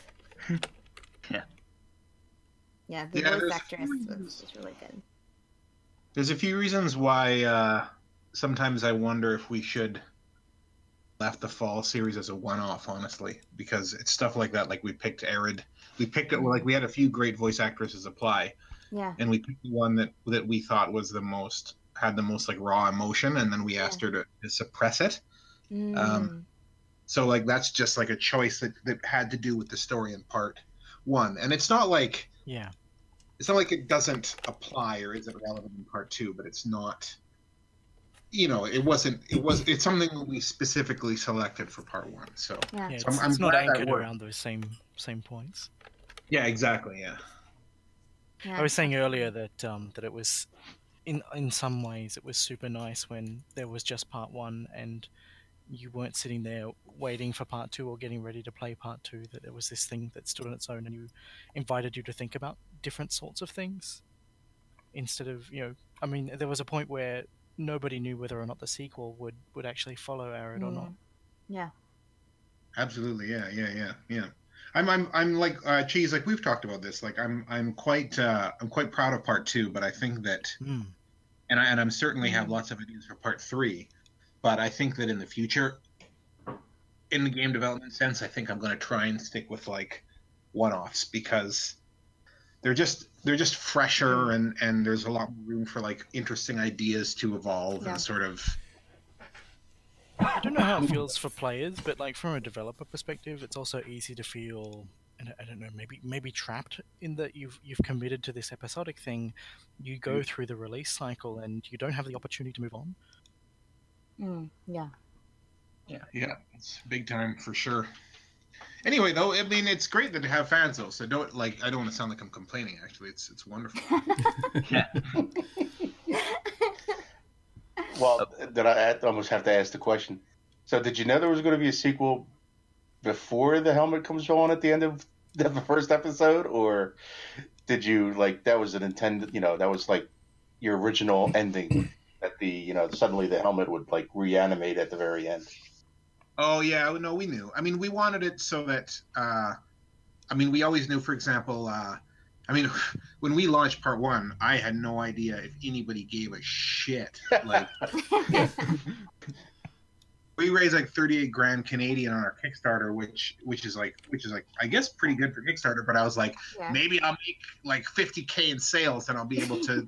Yeah, the Yeah, voice there's- actress was, was really good. There's a few reasons why uh, sometimes I wonder if we should left the Fall series as a one-off, honestly, because it's stuff like that. Like we picked Arid, we picked it. Like we had a few great voice actresses apply, Yeah. and we picked the one that that we thought was the most had the most like raw emotion, and then we asked her to, to suppress it. Mm. Um, So like that's just like a choice that, that had to do with the story in part one, and it's not like Yeah. it's not like it doesn't apply or isn't relevant in part two, but it's not. You know, it wasn't. It was. It's something that we specifically selected for part one. So yeah. Yeah, So it's, I'm- I'm it's not glad that anchored worked. around those same same points. yeah, exactly. Yeah. Yeah. I was saying earlier that um, that it was, in in some ways, it was super nice when there was just part one and you weren't sitting there waiting for part two or getting ready to play part two. That there was this thing that stood on its own and you invited you to think about different sorts of things. instead of, you know, I mean, there was a point where nobody knew whether or not the sequel would, would actually follow Arid or not. Yeah. Absolutely, yeah, yeah, yeah, yeah. I'm, I'm, I'm like uh, Cheese. Like we've talked about this. Like I'm, I'm quite, uh, I'm quite proud of part two. But I think that, Mm. and I, and I'm certainly have Mm. lots of ideas for part three. But I think that in the future, in the game development sense, I think I'm going to try and stick with like one-offs because they're just they're just fresher and and there's a lot more room for like interesting ideas to evolve Yeah. and sort of. I don't know how it feels for players, but like from a developer perspective, it's also easy to feel, I don't- I don't know, maybe maybe trapped in that you've you've committed to this episodic thing. You go through the release cycle and you don't have the opportunity to move on. Mm. Yeah. Yeah, it's big time for sure. Anyway, though, I mean, it's great to have fans though. So don't like I don't want to sound like I'm complaining. Actually, it's it's wonderful. Yeah. Well, did I I almost have to ask the question? So, did you know there was going to be a sequel before the helmet comes on at the end of the first episode, or did you like that was an intended? You know, that was like your original ending. That the you know suddenly the helmet would like reanimate at the very end. Oh yeah, no, we knew. I mean, we wanted it so that. Uh, I mean, we always knew. For example, uh, I mean, when we launched part one, I had no idea if anybody gave a shit. Like, we raised like thirty-eight grand Canadian on our Kickstarter, which which is like which is like I guess pretty good for Kickstarter. But I was like, Yeah. maybe I'll make like fifty K in sales, and I'll be able to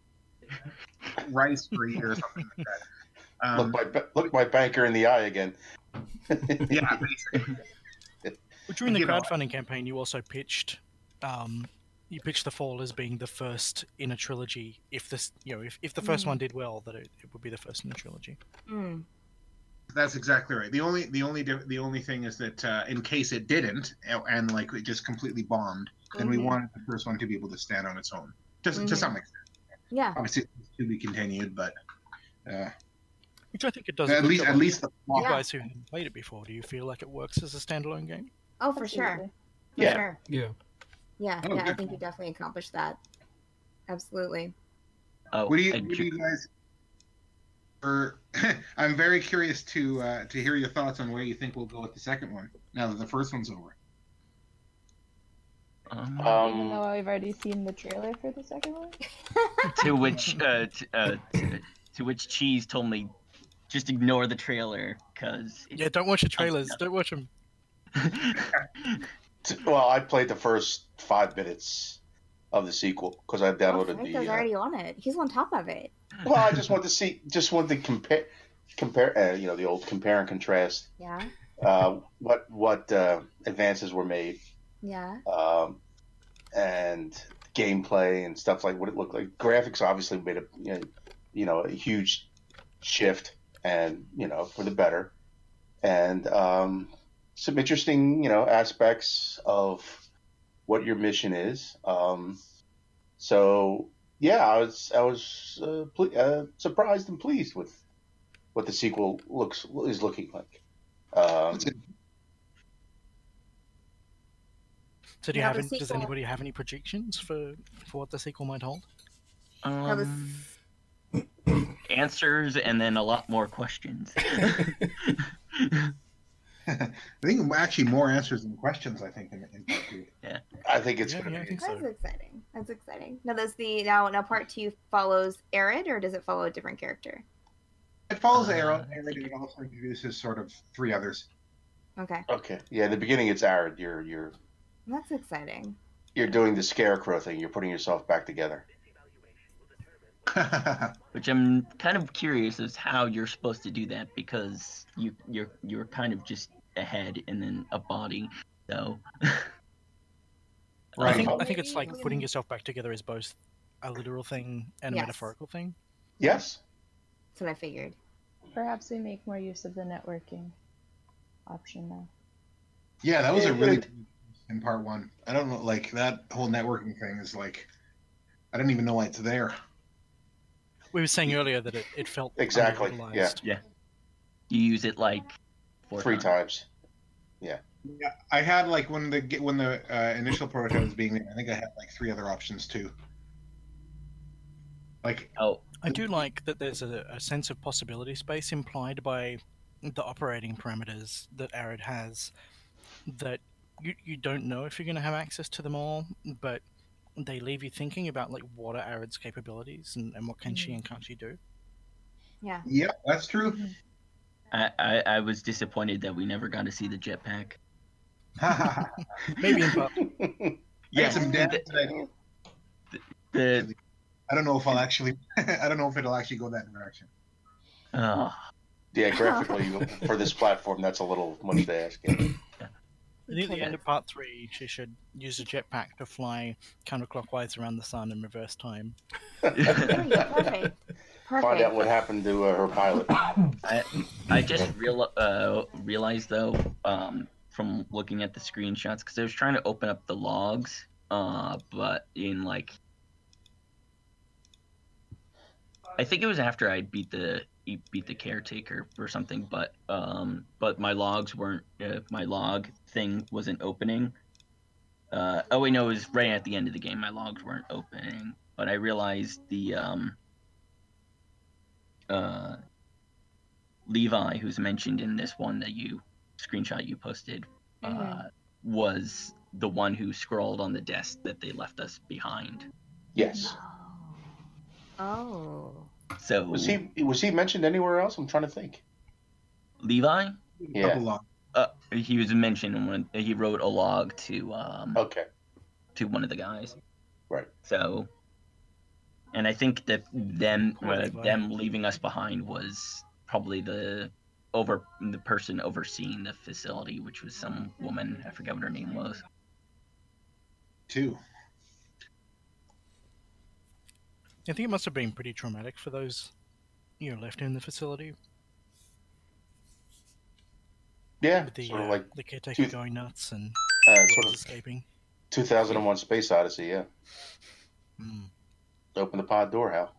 rice for a year or something like that. Um, look my ba- look my banker in the eye again. yeah, basically. But during the You know, crowdfunding campaign, you also pitched, um, you pitched the Fall as being the first in a trilogy. If this, you know, if, if the first Mm. one did well, that it, it would be the first in a trilogy. Mm. That's exactly right. The only the only di- the only thing is that uh, in case it didn't and, and like it just completely bombed, then we Mhm. wanted the first one to be able to stand on its own. Just to Mhm. some extent. Yeah. Obviously, it's to be continued, but uh, Which I think it does. a at good least job at of- least the you Yeah. guys who haven't played it before, do you feel like it works as a standalone game? Oh, for sure. Absolutely. For Yeah. sure. Yeah. Yeah. Oh, yeah. I good. think you definitely accomplished that. Absolutely. Oh, What do you, and what do Ju- you guys? Or I'm very curious to uh, to hear your thoughts on where you think we'll go with the second one now that the first one's over. um, Even though Um, I've already seen the trailer for the second one. to which uh, t- uh, to, to which Cheese told me, just ignore the trailer because. Yeah, don't watch the trailers. Don't watch them. t- well, I played the first five minutes of the sequel because I Oh, downloaded Franco's the. Uh, already on it. He's on top of it. well, I just want to see, just want to compare, compare, uh, you know, the old compare and contrast. Yeah. Uh, what what uh, advances were made, Yeah. um, and gameplay and stuff like what it looked like. Graphics obviously made a you know, you know a huge shift, and you know for the better, and um, some interesting you know aspects of what your mission is. Um, so yeah, I was I was uh, ple- uh, surprised and pleased with what the sequel looks is looking like. Um, So do you Now, have? the Any, does sequel- anybody have any projections for for what the sequel might hold? Now, the Um, answers and then a lot more questions. I think actually more answers than questions. I think in, in part two. I think it's Yeah, going to yeah, I be. think That's so. exciting. That's exciting. Now, does the now now part two follows Arid, or does it follow a different character? It follows Uh, Arrow, and it also introduces sort of three others. Okay, Okay. Yeah, in the beginning it's arid. You're you're that's exciting. you're doing the scarecrow thing. You're putting yourself back together. Which I'm kind of curious as how you're supposed to do that because you you're you're kind of just a head and then a body. So I think Right. I think it's like Maybe- putting yourself back together is both a literal thing and a Yes. metaphorical thing. Yes. That's what I figured. Perhaps we make more use of the networking option now. Yeah, that was a Yeah, really it- in part one. I don't know, like that whole networking thing is like, I don't even know why it's there. We were saying earlier that it, it felt Exactly, underutilized. you use it like four Three times. times. Yeah, I had like when the when the uh, initial prototype was being made, I think I had like three other options too. Like, Oh, I do like that there's a, a sense of possibility space implied by the operating parameters that Arid has, that you, you don't know if you're going to have access to them all, but they leave you thinking about like what are Arid's capabilities and, and what can she and can't she do. Yeah. yeah, that's true. I, I, I was disappointed that we never got to see the jetpack. Maybe in part. Yeah, some the, damage that I, the I don't know if I'll actually. I don't know if it'll actually go that direction. oh, Yeah, graphically for this platform, that's a little much to ask. Yeah. I think at the end of part three, she should use a jetpack to fly counterclockwise around the sun in reverse time. There we go. Perfect. Find Perfect. out what happened to uh, her pilot. I, I just real, uh, realized though, um, from looking at the screenshots, because I was trying to open up the logs, uh, but in like, I think it was after I beat the beat the caretaker or something, but um, but my logs weren't, uh, my log thing wasn't opening. Uh, oh wait, no, it was right at the end of the game. My logs weren't opening, but I realized the um. Uh, Levi, who's mentioned in this one that you screenshot you posted, uh, Mhm. was the one who scrolled on the desk that they left us behind. Yes. Oh. So Was he was he mentioned anywhere else? I'm trying to think. Levi, Yeah. Couple long. uh, he was mentioned when he wrote a log to um Okay. to one of the guys. Right. So, and I think that them Poor uh, Levi. them leaving us behind was probably the over the person overseeing the facility, which was some woman. I forget what her name was. Two. I think it must have been pretty traumatic for those, you know, left in the facility. Yeah. With the, Sort of uh, like the caretaker two- going nuts and uh, others sort of escaping. two thousand one Space Odyssey. Yeah. Mm. Open the pod door, Hal.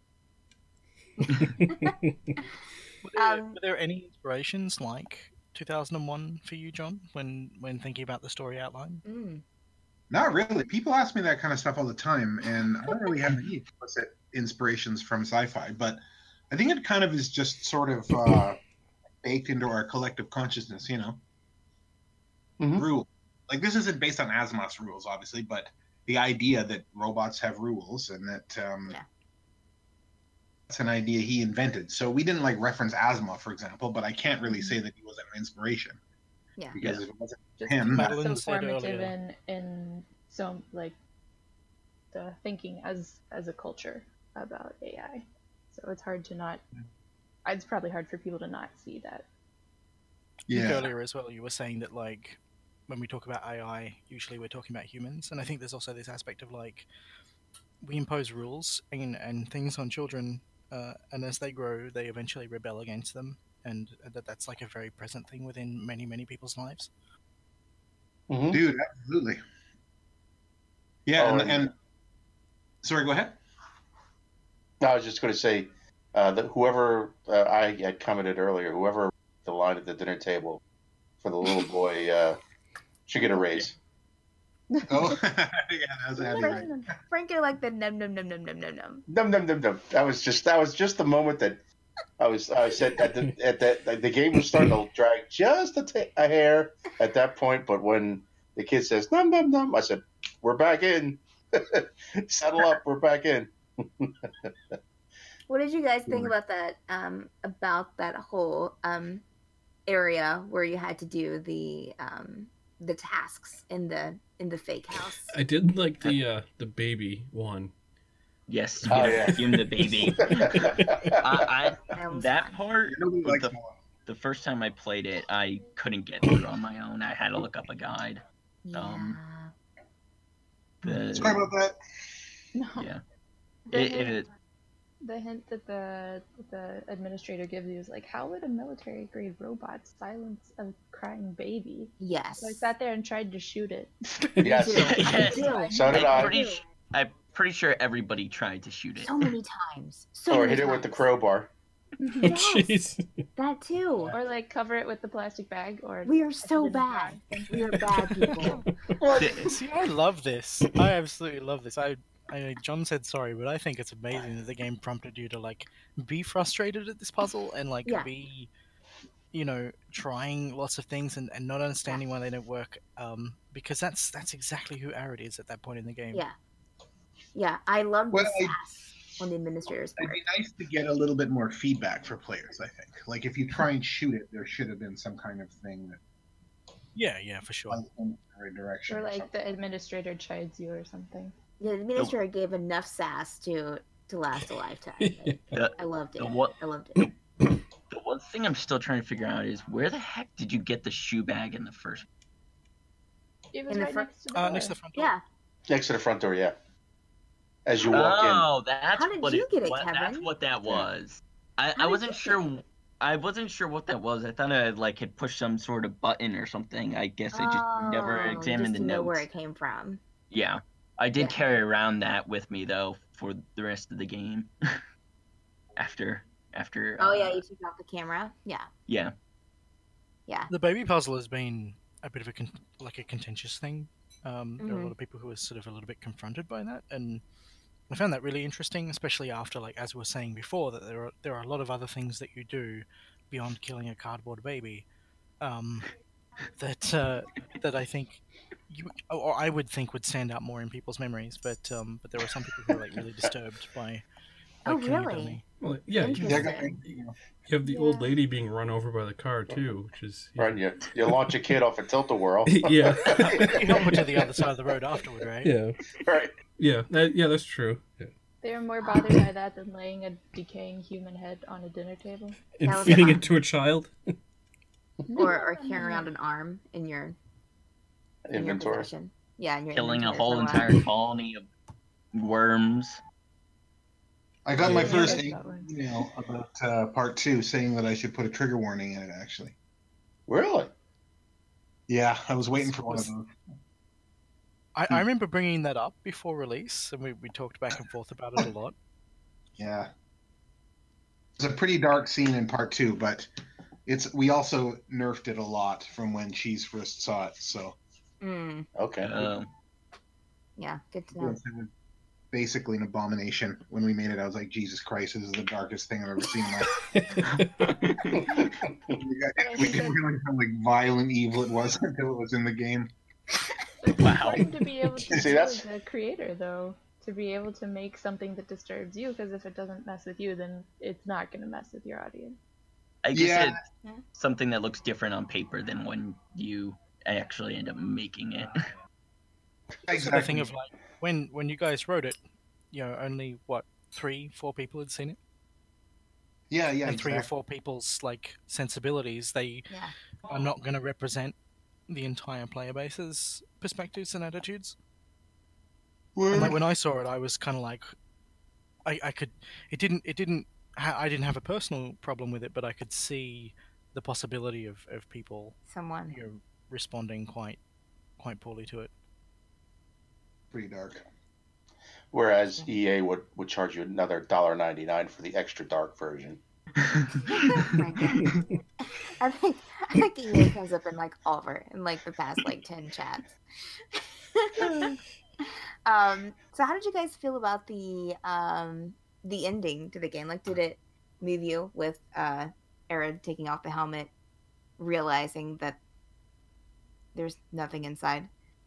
Were there, Um, were there any inspirations like two thousand one for you, John, when when thinking about the story outline? Mm. Not really. People ask me that kind of stuff all the time, and I don't really have any explicit inspirations from sci-fi, but I think it kind of is just sort of uh, baked into our collective consciousness, you know? Mhm. Rule. Like, this isn't based on Asimov's rules, obviously, but the idea that robots have rules and that um, Yeah. that's an idea he invented. So we didn't, like, reference Asimov, for example, but I can't really Mhm. say that he was an inspiration. Yeah. Because if it wasn't Just him, Madeline so said formative earlier. in in so like the thinking as as a culture about A I. So it's hard to not. It's probably hard for people to not see that. I think yeah. earlier as well, you were saying that like when we talk about A I, usually we're talking about humans, and I think there's also this aspect of like we impose rules and and things on children, uh, and as they grow, they eventually rebel against them, and that that's like a very present thing within many many people's lives. Mm-hmm. Dude, absolutely. Yeah, Oh, and, and- and sorry, go ahead. No, I was just going to say uh, that whoever uh, I had commented earlier, whoever the line at the dinner table for the little boy uh, should get a raise. Oh, yeah, that was Abby, right? Frankie like the num num num num num num num. Num num num num. That was just that was just the moment that I was. I said at the at that the game was starting to drag just a, t- a hair at that point, but when the kid says num num num, I said, "We're back in. Settle up. We're back in." What did you guys think about that? Um, about that whole um area where you had to do the um the tasks in the in the fake house. I did like the uh, the baby one. Yes, Oh, you yeah. vacuum the baby. I, I That was that fun. part, Nobody likes the, more. the first time I played it, I couldn't get through on my own. I had to look up a guide. Yeah. um, The, Sorry about that. No. yeah, The, it, hint, it, the hint that the that the administrator gives you is like, how would a military grade robot silence a crying baby? Yes. So I sat there and tried to shoot it. Yes. Yes. Do. So did I'm I. pretty, sh- I'm pretty sure everybody tried to shoot it. So many times. So Or many hit it with the times. crowbar. Yes, Jeez. that too. Or like cover it with the plastic bag. Or We are I so didn't bad. try. We are bad people. See, I love this. I absolutely love this. I I, John said sorry, but I think it's amazing that the game prompted you to like be frustrated at this puzzle and like Yeah. be, you know, trying lots of things and, and not understanding why they don't work. Um, because that's that's exactly who Arid is at that point in the game. Yeah. Yeah, I love Well, the I- sass on the administrator's It'd part. be nice to get a little bit more feedback for players, I think. Like, if you try and shoot it, there should have been some kind of thing that Yeah, yeah, for sure. points in the right direction. Or or like something. the administrator chides you or something. Yeah, the administrator gave enough sass to to last a lifetime. Like, The, I loved it. the what? I loved it. The one thing I'm still trying to figure out is where the heck did you get the shoe bag in the first? It was In the right front- next to the Uh, door. next to the front door. Yeah. Next to the front door, yeah. As you walk Oh, that's How did what you it, get it, what, That's Kevin? what that Yeah. was. I, How I did wasn't you sure. get it? I wasn't sure what that was. I thought I like had pushed some sort of button or something. I guess I just never Oh, examined just the to know notes. where it came from. Yeah, I did Yeah. carry around that with me though for the rest of the game. after after. Oh uh, yeah, you took out the camera. Yeah. yeah. Yeah. The baby puzzle has been a bit of a con- like a contentious thing. Um, There are a Mhm. lot of people who are sort of a little bit confronted by that, and I found that really interesting, especially after, like as we were saying before, that there are there are a lot of other things that you do beyond killing a cardboard baby. Um, that uh, that I think you or I would think would stand out more in people's memories, but um, but there are some people who are like really disturbed by. Oh, by killing a really? dummy. Well, yeah, you, Yeah, Interesting. you know, you have the old Yeah. lady being run over by the car too, which is in. Right, you, you launch a kid off a tilt-a-whirl. yeah, You help her to the other side of the road afterward, right? yeah, Right. yeah, that, yeah. That's true. Yeah. They were more bothered by that than laying a decaying human head on a dinner table. And That was feeding fun. it to a child. Or or carrying around an arm in your in your Inventory. possession. Yeah, in your Killing a inventory whole for while. entire colony of worms. I got my Yeah. first Yeah, that one. email about uh, part two saying that I should put a trigger warning in it, actually. Really? Yeah, I was waiting for one of those. I, I remember bringing that up before release, and we, we talked back and forth about it a lot. Yeah. It's a pretty dark scene in part two, but it's we also nerfed it a lot from when Cheese first saw it, so Mm, Okay. Um, yeah, good to it know. was basically an abomination. When we made it, I was like, Jesus Christ, this is the darkest thing I've ever seen in my life. We, got, we didn't realize how like violent evil it was until it was in the game. It's Wow. important to be able to See, do that's- as a creator, though, to be able to make something that disturbs you, because if it doesn't mess with you, then it's not going to mess with your audience. I guess Yeah. it's Yeah. something that looks different on paper than when you actually end up making it. It's the thing of like when when you guys wrote it, you know, only what three, four people had seen it, Yeah, yeah, and three or exactly. four people's like sensibilities, they Yeah. are not going to represent the entire player base's perspectives and attitudes. And like when I saw it, I was kind of like, I, I could, it didn't, it didn't, ha- I didn't have a personal problem with it, but I could see the possibility of, of people, Someone. you know, responding quite, quite poorly to it. Pretty dark. Whereas E A would, would charge you another one dollar ninety-nine for the extra dark version. I think I think E A comes up in like all of our in like the past like ten chats. um, so how did you guys feel about the um the ending to the game? Like, did it move you with uh Arid taking off the helmet, realizing that there's nothing inside?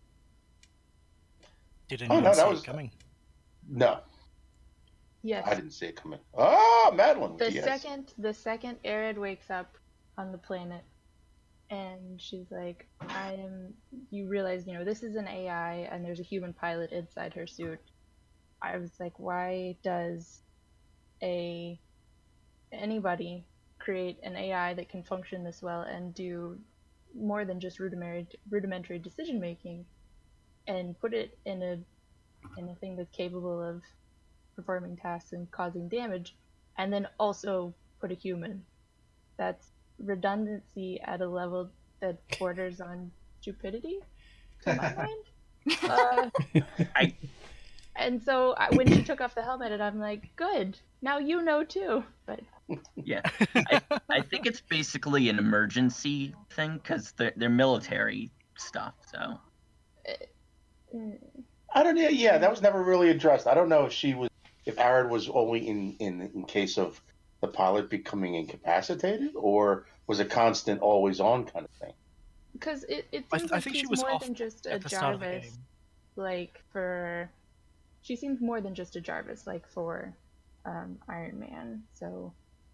Did Oh, anyone no, that see was- it coming? No, Yes. I didn't see it coming. Ah, Madeline. The yes. second the second Arid wakes up on the planet and she's like, I am you realize, you know, this is an A I and there's a human pilot inside her suit. I was like, why does a anybody create an A I that can function this well and do more than just rudimentary rudimentary decision making and put it in a in a thing that's capable of performing tasks and causing damage, and then also put a human. That's redundancy at a level that borders on stupidity, in my mind. Uh, I- And so I, when she took off the helmet, and I'm like, good, now you know too. But Yeah, I, I think it's basically an emergency thing because they're, they're military stuff. So mm, I don't know. Yeah, that was never really addressed. I don't know if she was, if Arid was only in, in, in case of the pilot becoming incapacitated, or was it constant, always on kind of thing? Because it, it I, seems th- I like think she's she was more off than just a at the start of the Jarvis. game. Like for, she seems more than just a Jarvis. Like for um, Iron Man. So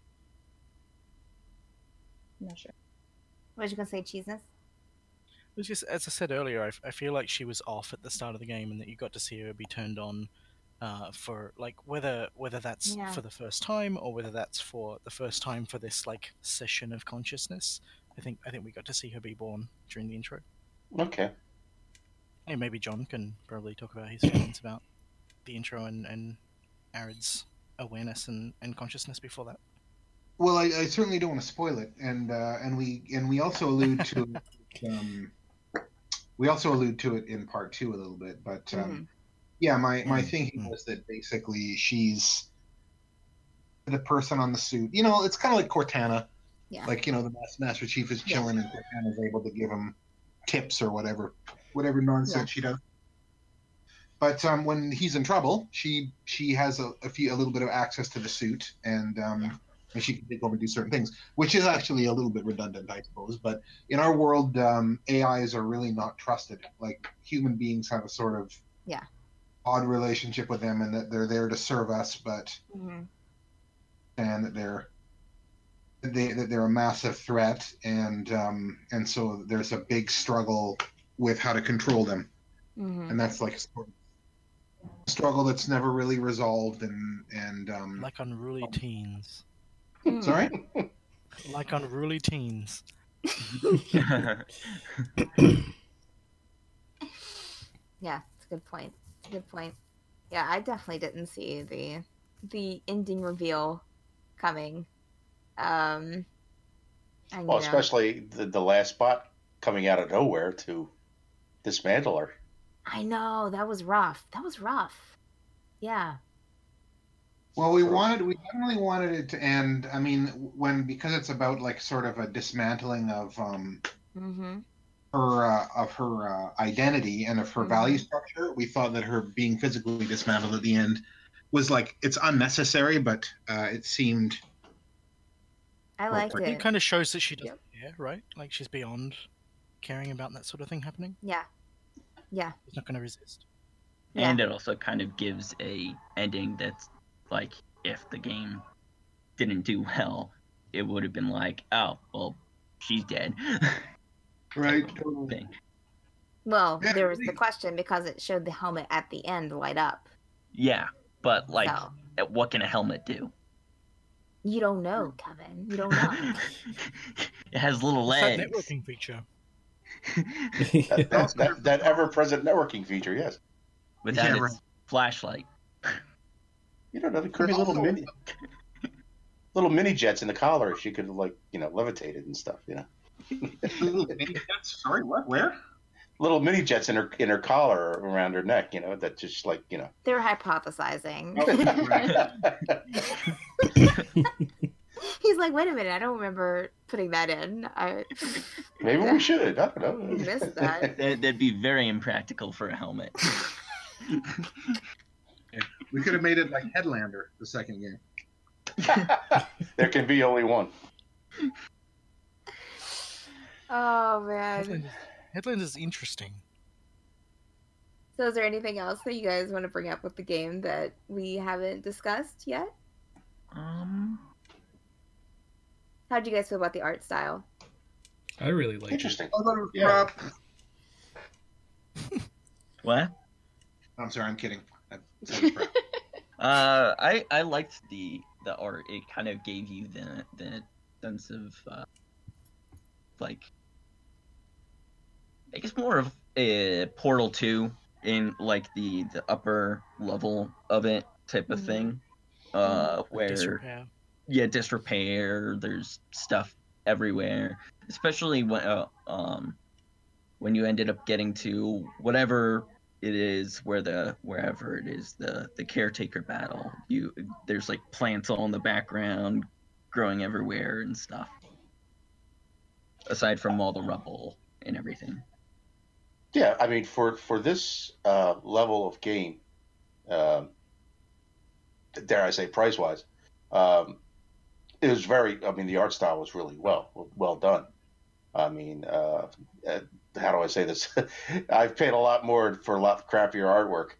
I'm not sure. What was you gonna say, Cheeseness? It was just, as I said earlier, I, f- I feel like she was off at the start of the game, and that you got to see her be turned on uh, for like whether whether that's Yeah. for the first time or whether that's for the first time for this like session of consciousness. I think I think we got to see her be born during the intro. Okay. And maybe John can probably talk about his feelings about the intro and, and Arid's awareness and, and consciousness before that. Well, I, I certainly don't want to spoil it, and uh, and we and we also allude to it, um, we also allude to it in part two a little bit, but um, Mhm. yeah, my my Mm, thinking mm. was that basically she's the person on the suit. You know, it's kind of like Cortana. Yeah. Like, you know, the Mas- Master Chief is Yeah. chilling and Cortana's able to give him tips or whatever, whatever nonsense Yeah. she does. But um, when he's in trouble, she she has a, a few a little bit of access to the suit, and um, and she can take over and do certain things, which is actually a little bit redundant, I suppose. But in our world, um, A Is are really not trusted. Like human beings have a sort of Yeah. odd relationship with them, and that they're there to serve us, but Mhm. and that they're they that they're a massive threat, and um, and so there's a big struggle with how to control them, Mhm. and that's like a sort of struggle that's never really resolved, and and um, Like unruly teens. Mhm. sorry. Like unruly teens. Yeah, it's a good point. Good point. Yeah, I definitely didn't see the the ending reveal coming. Um, and, Well, you know, especially the, the last spot coming out of nowhere to dismantle her. I know that was rough. That was rough. Yeah. Well, we wanted we definitely wanted it to end. I mean, when because it's about like sort of a dismantling of um, Mm-hmm. her uh, of her uh, identity and of her Mhm. value structure, we thought that her being physically dismantled at the end was like it's unnecessary, but uh, it seemed I Well, liked it It it. kind of shows that she doesn't care, right? Like she's beyond caring about that sort of thing happening. Yeah. Yeah. She's not going to resist. Yeah. And it also kind of gives a ending that's like if the game didn't do well, it would have been like, oh well, she's dead. right. Thing. Well, Yeah, there was the really. question because it showed the helmet at the end light up. Yeah, but like, So what can a helmet do? you don't know, Kevin. You don't know. It has little What's that legs. networking feature? That, that, that, that ever-present networking feature, yes. Without Yeah, its flashlight. You don't know, there could be There's little also- mini, little mini jets in the collar. She could like, you know, levitate it and stuff. You know, Sorry, what? Where? little mini jets in her in her collar around her neck. You know, that just like you know. They're hypothesizing. He's like, wait a minute, I don't remember putting that in. I Maybe we should. I don't know. missed that. That- That'd be very impractical for a helmet. We could have made it like Headlander, the second game. There can be only one. Oh man. Headland, Headland is interesting. So is there anything else that you guys want to bring up with the game that we haven't discussed yet? Um, How do you guys feel about the art style? I really like it. Interesting. Oh, Yeah. what? I'm sorry, I'm kidding. I- Uh, I I liked the the art. It kind of gave you the the sense of uh, like I guess more of a Portal two in like the the upper level of it type of Mhm. thing. Uh, where Disrepair. yeah, disrepair. There's stuff everywhere, especially when uh, um when you ended up getting to whatever it is where the wherever it is the the caretaker battle. You there's like plants all in the background, growing everywhere and stuff. Aside from all the rubble and everything. Yeah, I mean, for for this uh, level of game, um, dare I say, price wise, um, it was very. I mean, the art style was really well well done. I mean, uh, uh, how do I say this? I've paid a lot more for a lot crappier artwork,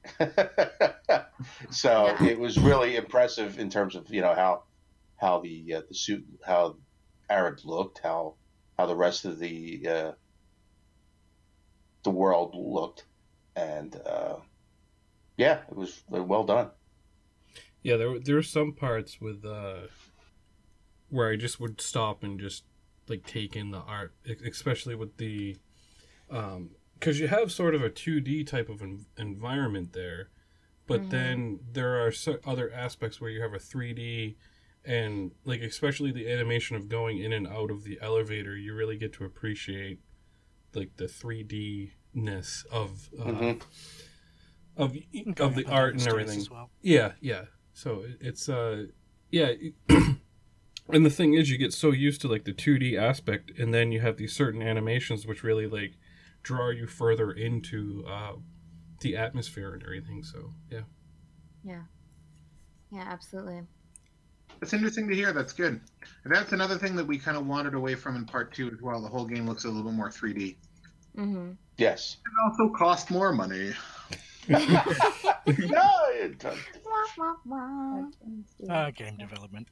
so Yeah. it was really impressive in terms of you know how how the uh, the suit how Arid looked, how how the rest of the uh, the world looked, and uh, yeah, it was well done. Yeah, there there were some parts with uh, where I just would stop and just like take in the art, e- especially with the um, because you have sort of a two D type of en- environment there, but Mhm. then there are so- other aspects where you have a three D, and like especially the animation of going in and out of the elevator, you really get to appreciate like the three D ness of uh, Mhm. of Going of the up and art down and stairs everything. as well. Yeah, yeah. So it- it's uh, yeah. And the thing is, you get so used to like the two D aspect, and then you have these certain animations which really like draw you further into uh, the atmosphere and everything. So yeah. Yeah. Yeah, absolutely. That's interesting to hear. That's good. And that's another thing that we kind of wandered away from in part two as well. The whole game looks a little bit more three D. Mm-hmm. Yes. It also cost more money. No, it doesn't. Wah, wah, wah. Uh, game development.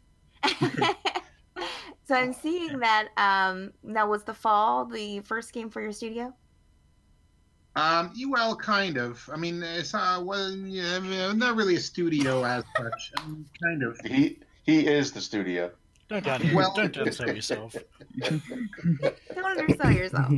So I'm seeing that um that was The Fall, the first game for your studio. Um, you well, kind of. I mean, it's uh, well, yeah, I mean, not really a studio as such. I mean, kind of. He he is the studio. Don't down, Well- don't undersell yourself. Don't undersell yourself.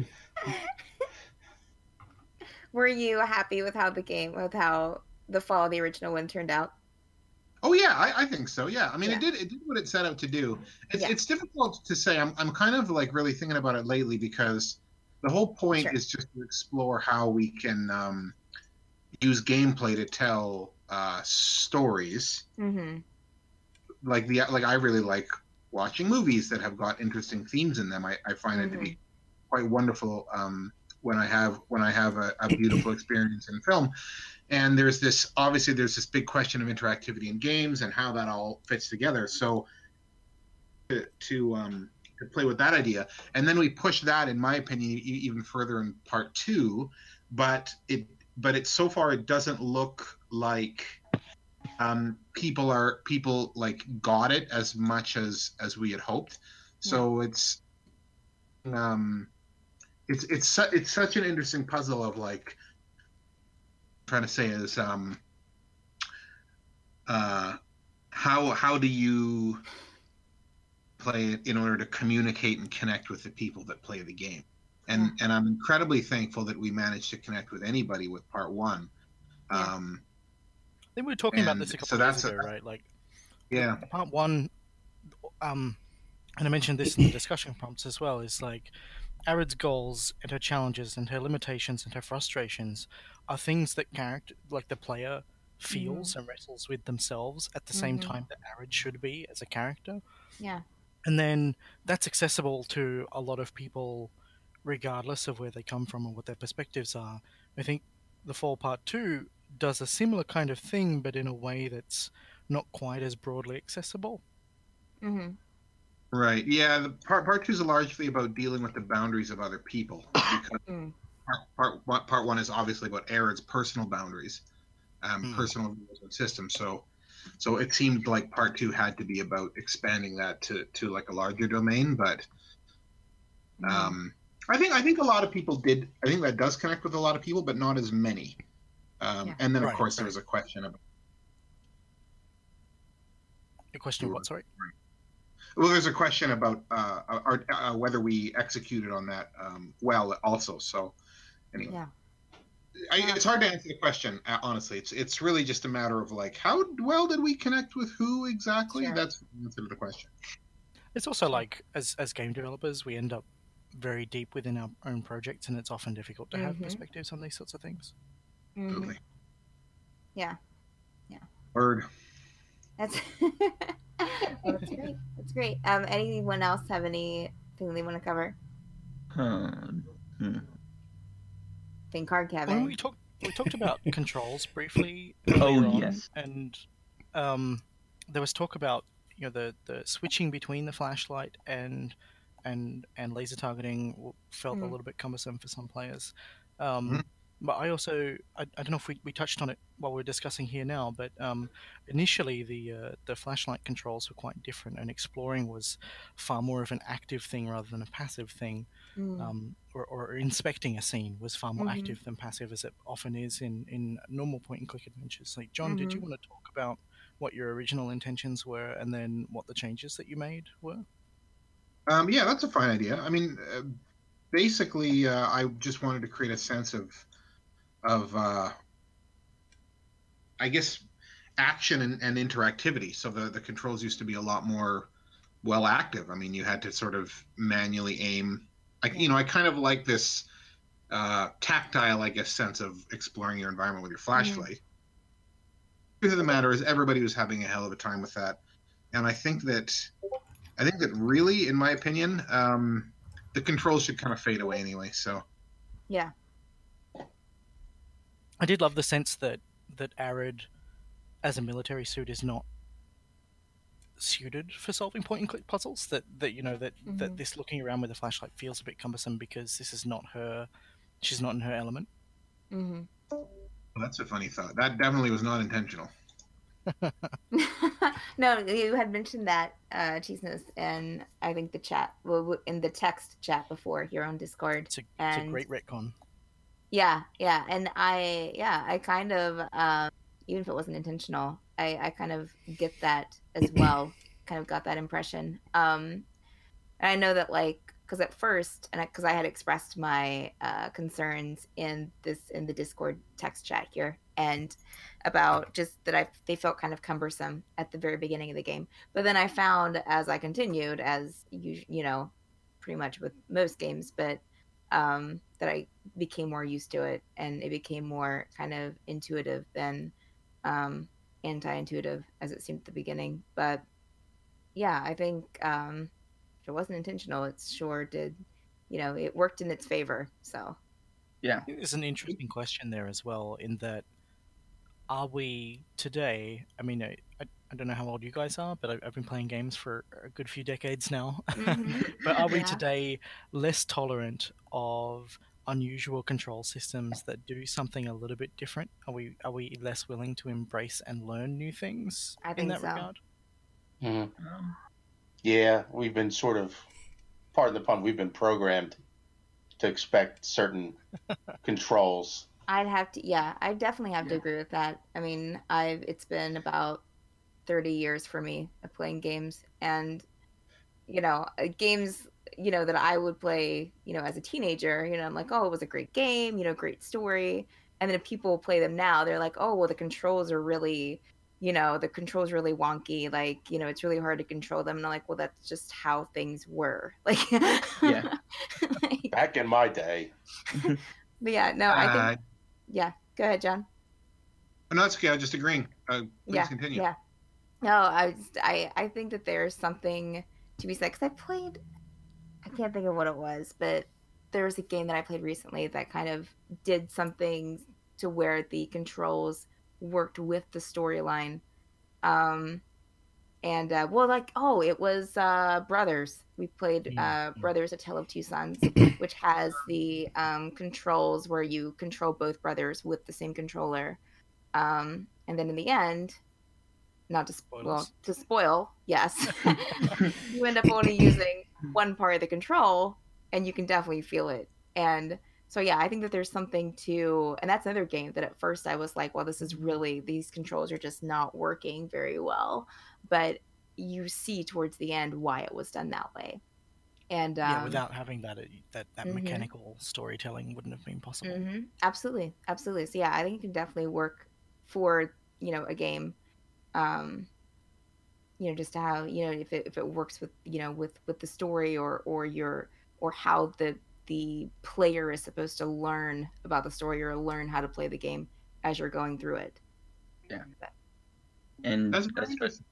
Were you happy with how the game, with how The Fall, the original one, turned out? Oh yeah, I, I think so. Yeah, I mean, Yeah. it did it did what it set out to do. It's Yeah. it's difficult to say. I'm I'm kind of like really thinking about it lately because the whole point Sure. is just to explore how we can um, use gameplay to tell uh, stories. Mm-hmm. Like the like I really like watching movies that have got interesting themes in them. I, I find it to Mm-hmm. be quite wonderful um, when I have when I have a, a beautiful experience in film. And there's this obviously there's this big question of interactivity in games and how that all fits together. So to to, um, to play with that idea, and then we push that, in my opinion, e- even further in part two. But it but it so far it doesn't look like um, people are people like got it as much as as we had hoped. So it's um, it's it's su- it's such an interesting puzzle of like trying to say is um uh how how do you play it in order to communicate and connect with the people that play the game, and Yeah. and I'm incredibly thankful that we managed to connect with anybody with part one. Yeah. um I think we were talking about And this a couple so of years that's a- ago, right? Like yeah part one, um, and I mentioned this in the discussion prompts as well. Is like Arid's goals and her challenges and her limitations and her frustrations are things that character, like the player, feels and wrestles with themselves at the same Mhm. time that Arid should be as a character. Yeah. And then that's accessible to a lot of people, regardless of where they come from or what their perspectives are. I think The Fall Part two does a similar kind of thing, but in a way that's not quite as broadly accessible. Mm-hmm. right yeah the part part two is largely about dealing with the boundaries of other people because Mm. part, part one part one is obviously about Arid's personal boundaries, um, Hmm. personal management system. So, so it seemed like part two had to be about expanding that to, to like a larger domain. But um, I think I think a lot of people did. I think that does connect with a lot of people, but not as many. Um, Yeah. And then of Right, course there right. was a question about. The question of what, sorry? Well, there's a question about uh, our, uh, whether we executed on that um, well, also. So, anyway. Yeah. I, it's hard to answer the question, uh, honestly. It's it's really just a matter of like, how well did we connect with who exactly? Sure. That's the answer to the question. It's also like, as as game developers, we end up very deep within our own projects, and it's often difficult to have Mhm. perspectives on these sorts of things. Mhm. Absolutely. Yeah. Word. That's that's great. That's great. Um, anyone else have anything they want to cover? Um, hmm. Think hard, Kevin. When we talked, we talked about controls briefly. Oh, earlier on, yes. and um, there was talk about you know the, the switching between the flashlight and and and laser targeting w- felt Mm. a little bit cumbersome for some players. Um, Mhm. But I also I, I don't know if we, we touched on it while we're discussing here now, but um, initially the uh, the flashlight controls were quite different, and exploring was far more of an active thing rather than a passive thing. Mm. Um, or, or inspecting a scene was far more Mhm. active than passive, as it often is in, in normal point and click adventures. Like John, did you Mhm. want to talk about what your original intentions were, and then what the changes that you made were? Um, yeah, that's a fine idea. I mean, uh, basically, uh, I just wanted to create a sense of, of, uh, I guess, action and, and interactivity. So the, the controls used to be a lot more well active. I mean, you had to sort of manually aim. Like, you know, I kind of like this uh, tactile, I guess, sense of exploring your environment with your flashlight. Truth of the matter is, everybody was having a hell of a time with that, and I think that, I think that really, in my opinion, um, the controls should kind of fade away anyway. So Yeah. I did love the sense that that Arid, as a military suit, is not suited for solving point and click puzzles. That that you know that that Mhm. this looking around with a flashlight feels a bit cumbersome because this is not her. She's not in her element. Mm-hmm. well, that's a funny thought. That definitely was not intentional. No, you had mentioned that, uh, Cheese Nose, and I think the chat, well, w- in the text chat before here on Discord. It's a, it's And a great retcon. yeah, yeah, and I, yeah, I kind of, um, even if it wasn't intentional, I, I kind of get that as well. Kind of got that impression. Um, and I know that, like, because at first, and because I, I had expressed my uh, concerns in this in the Discord text chat here, and about just that I they felt kind of cumbersome at the very beginning of the game. But then I found as I continued, as you you know, pretty much with most games, but um, that I became more used to it, and it became more kind of intuitive than um, anti-intuitive as it seemed at the beginning. But yeah, I think um, if it wasn't intentional, it sure did. You know, it worked in its favor. So Yeah. There's an interesting question there as well, in that are we today? I mean, I, I, I don't know how old you guys are, but I, I've been playing games for a good few decades now. Mhm. But are we Yeah. today less tolerant of unusual control systems that do something a little bit different? Are we are we less willing to embrace and learn new things I in think that so. regard? Mhm. Um, Yeah, we've been sort of, pardon the pun, we've been programmed to expect certain controls. I'd have to, yeah, I definitely have to Yeah. agree with that. I mean, I've it's been about thirty years for me of playing games, and you know, uh, games, you know, that I would play, you know, as a teenager. You know, I'm like, oh, it was a great game, you know, great story. And then if people play them now, they're like, oh, well, the controls are really, you know, the controls really wonky. Like, you know, it's really hard to control them. And I'm like, well, that's just how things were. Like, Yeah. like, Back in my day, but yeah, no, I think, Uh, yeah. Go ahead, John. no, it's okay. I'm just agreeing. Uh, please Yeah, continue. yeah. No, I, just, I, I think that there's something to be said because I played. I can't think of what it was, but there was a game that I played recently that kind of did something to where the controls worked with the storyline. Um, and uh, well, like oh, it was uh, Brothers. We played uh, Brothers: A Tale of Two Sons, which has the um, controls where you control both brothers with the same controller. Um, and then in the end, not to sp- well Spoilers. to spoil, yes, you end up only using one part of the control, and you can definitely feel it. And so yeah, I think that there's something to, and that's another game that at first I was like, well, this is really, these controls are just not working very well, but you see towards the end why it was done that way. And um, Yeah, without having that, it, that that Mhm. mechanical storytelling wouldn't have been possible. hmm absolutely, absolutely. So yeah, I think it can definitely work for, you know, a game. Um, you know, just how, you know, if it if it works with, you know, with with the story, or or your, or how the the player is supposed to learn about the story or learn how to play the game as you're going through it. Yeah. But, And That's that's great. just,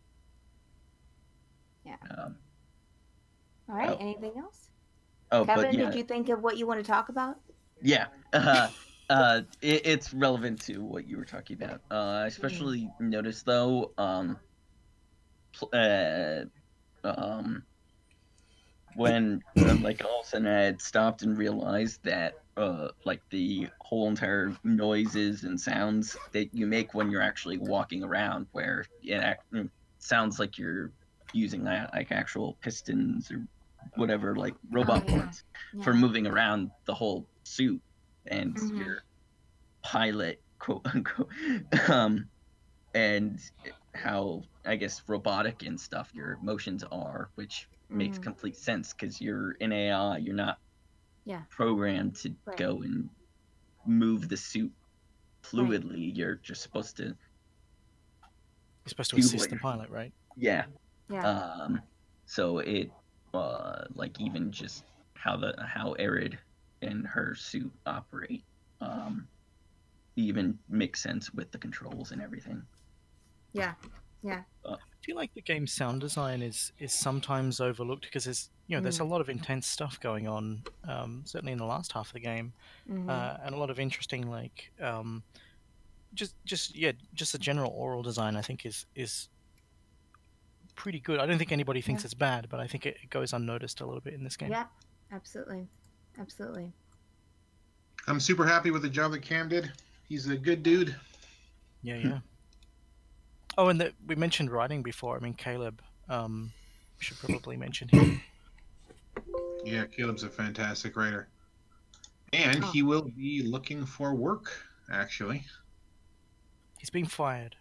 yeah. um, All right. Oh. Anything else? oh, Kevin, but yeah, did you think of what you want to talk about? Yeah. Uh, uh, it, it's relevant to what you were talking about. Uh, I especially noticed though, um, pl- uh, um, when uh, like all of a sudden I had stopped and realized that uh, like the whole entire noises and sounds that you make when you're actually walking around, where it ac- sounds like you're using uh, like actual pistons or whatever, like robot Oh, yeah. parts Yeah. for moving around the whole suit and Mhm. your pilot, quote unquote, um, and how I guess robotic and stuff your motions are, which makes Mhm. complete sense because you're in A I, you're not Yeah. programmed to Right. go and move the suit fluidly. You're just supposed to, You're supposed to Do assist what the you're- pilot, right? yeah. Yeah. Um, so it, uh, like even just how the how Arid and her suit operate, um, even makes sense with the controls and everything. Yeah. I feel like the game's sound design is is sometimes overlooked because there's you know there's a lot of intense stuff going on. Um, certainly in the last half of the game, Mhm. uh, and a lot of interesting like um, just just yeah just the general oral design I think is is pretty good. I don't think anybody thinks Yeah. it's bad, but I think it, it goes unnoticed a little bit in this game. Yeah. Absolutely. Absolutely. I'm super happy with the job that Cam did. He's a good dude. Yeah, yeah. Oh, and the, we mentioned writing before. I mean, Caleb. Um, we should probably mention him. Yeah, Caleb's a fantastic writer. And Oh. he will be looking for work, actually. He's being fired.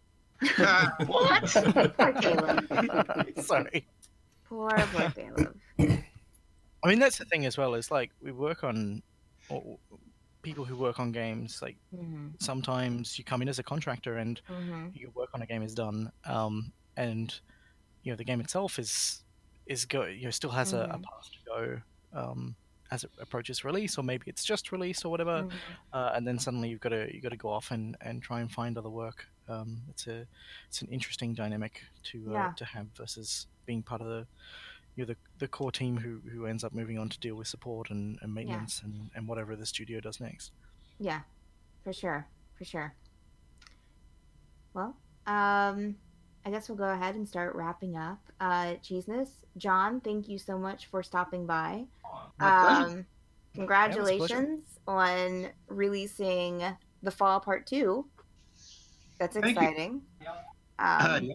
What? Poor Caleb. Sorry. Poor, poor Caleb. I mean, that's the thing as well. Is like we work on, or people who work on games. Like Mm-hmm. sometimes you come in as a contractor and Mm-hmm. your work on a game is done, um, and you know the game itself is is go you know still has a, a Mhm. path to go um, as it approaches release, or maybe it's just release or whatever, Mhm. uh, and then suddenly you've got to you got to go off and, and try and find other work. Um, it's a it's an interesting dynamic to uh, Yeah. to have versus being part of the you know the, the core team who, who ends up moving on to deal with support and, and maintenance and, and whatever the studio does next. Yeah, for sure, for sure. Well, um, I guess we'll go ahead and start wrapping up. Uh, Cheeseness, John, thank you so much for stopping by. My pleasure. Um, congratulations on releasing The Fall Part Two. That's Thank you. exciting. Uh, Um, yeah.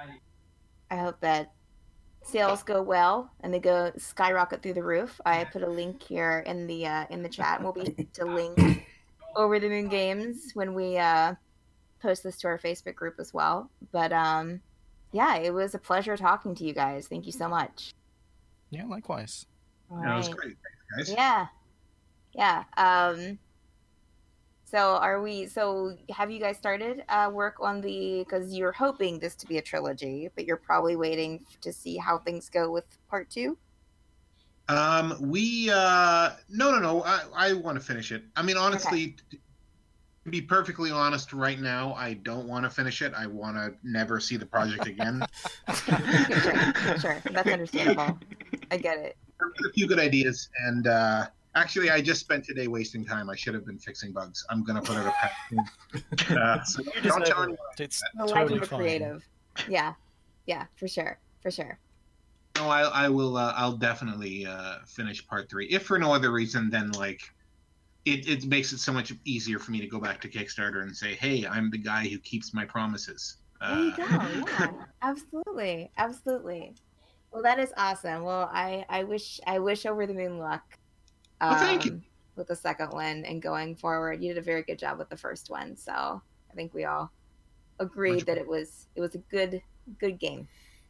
I hope that sales go well and they go skyrocket through the roof. I put a link here in the uh, in the chat. We'll be to link Over the Moon Games when we uh, post this to our Facebook group as well. But um, yeah, it was a pleasure talking to you guys. Thank you so much. Yeah, likewise. All That was right. great. Thanks, guys. Yeah, yeah. Um, so are we? So have you guys started uh, work on the? Because you're hoping this to be a trilogy, but you're probably waiting to see how things go with part two. Um, we uh, no, no, no. I, I want to finish it. I mean, honestly, to be perfectly honest, right now, I don't want to finish it. I want to never see the project again. sure, sure. That's understandable. I get it. There's a few good ideas, and uh, actually, I just spent today wasting time. I should have been fixing bugs. I'm gonna put out a patch. Uh, so You don't deserve tell it. anyone. It's The life totally of the fine. creative. Yeah, yeah, for sure, for sure. No, I, I will. Uh, I'll definitely uh, finish part three, if for no other reason than like it, it makes it so much easier for me to go back to Kickstarter and say, "Hey, I'm the guy who keeps my promises." There you Uh, go. Yeah, absolutely, absolutely. Well, that is awesome. Well, I, I wish I wish Over the Moon luck. Um, Well, thank you. With the second one and going forward, you did a very good job with the first one. So I think we all agreed Much that it was it was a good good game.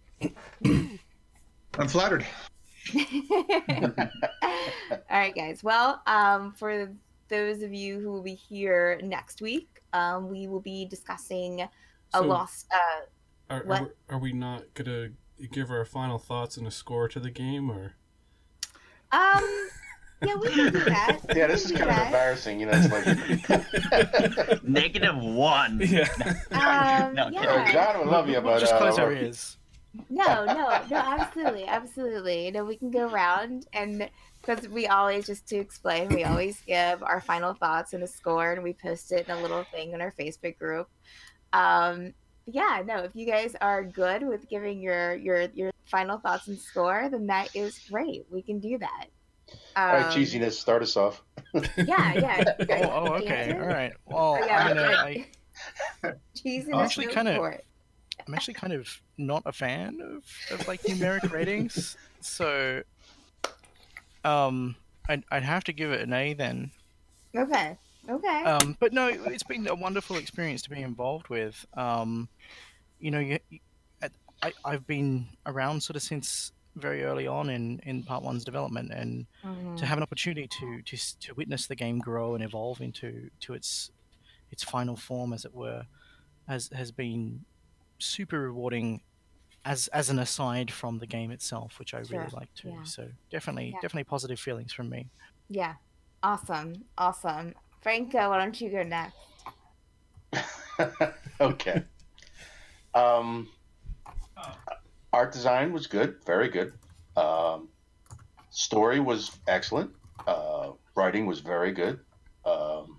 I'm flattered. All right, guys. Well, um, for those of you who will be here next week, um, we will be discussing a So- lost. Uh, Are, What? are, are we not gonna give our final thoughts and a score to the game, or um, yeah, we can do that. Yeah, We this is can do kind of that. embarrassing. You know, it's like. Negative one. yeah? Um, No, yeah. Uh, John, we love you, We'll but just uh, close our we're- ears. No, no, no, absolutely, absolutely. You know, we can go around and because we always, just to explain, we always give our final thoughts and a score, and we post it in a little thing in our Facebook group. Um, yeah, no, if you guys are good with giving your your your final thoughts and score, then that is great. We can do that. Um, All right, cheesiness, start us off. Yeah, yeah. Oh, oh, okay, all right. Well, Oh, yeah, I'm gonna. like- I, Cheesiness, I'm actually go kinda- for it. I'm actually kind of not a fan of, of like numeric ratings, so um, I'd I'd have to give it an A then. Okay. Okay. Um, but no, it's been a wonderful experience to be involved with. Um, you know, you, you, I I've been around sort of since very early on in, in Part One's development, and Mhm. to have an opportunity to, to s- to witness the game grow and evolve into to its its final form, as it were, has has been super rewarding. As as an aside from the game itself, which I Sure, really like too. yeah. So definitely Yeah. definitely positive feelings from me. Yeah. Awesome. Awesome. Franco, why don't you go next? Okay. Um, art design was good, very good. Um, story was excellent. Uh, writing was very good. Um,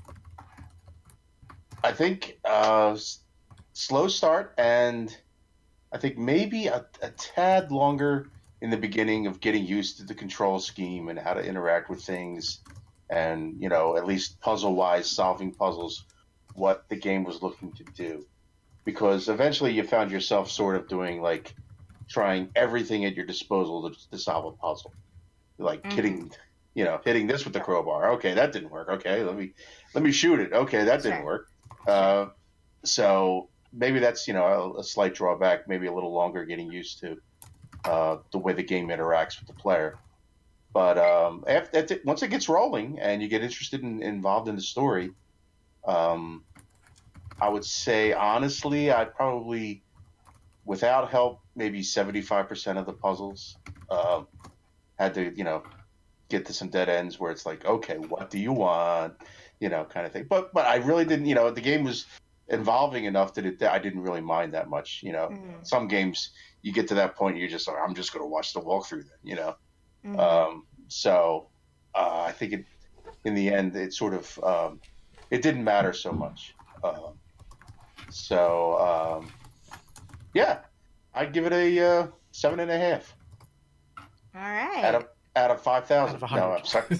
I think uh, s- slow start, and I think maybe a, a tad longer in the beginning of getting used to the control scheme and how to interact with things, and you know, at least puzzle wise, solving puzzles, what the game was looking to do. Because eventually you found yourself sort of doing like trying everything at your disposal to, to solve a puzzle, like Mhm. hitting, you know, hitting this with the crowbar. Okay, that didn't work. Okay, let me let me shoot it. Okay, that didn't Sure. work. Uh, so maybe that's you know a, a slight drawback. Maybe a little longer getting used to uh, the way the game interacts with the player. But um, after, once it gets rolling and you get interested and in, involved in the story, um, I would say honestly, I'd probably, without help, maybe seventy-five percent of the puzzles uh, had to, you know, get to some dead ends where it's like, okay, what do you want, you know, kind of thing. But but I really didn't, you know, the game was involving enough that it, I didn't really mind that much, you know. Mhm. Some games you get to that point, you're just like, I'm just going to watch the walkthrough then, you know. Mhm. Um, so uh, I think it, in the end, it sort of um, it didn't matter so much. Um, so um, yeah, I'd give it a uh, seven and a half All right. out of out of five thousand. Out of a No, hundred. I'm sorry.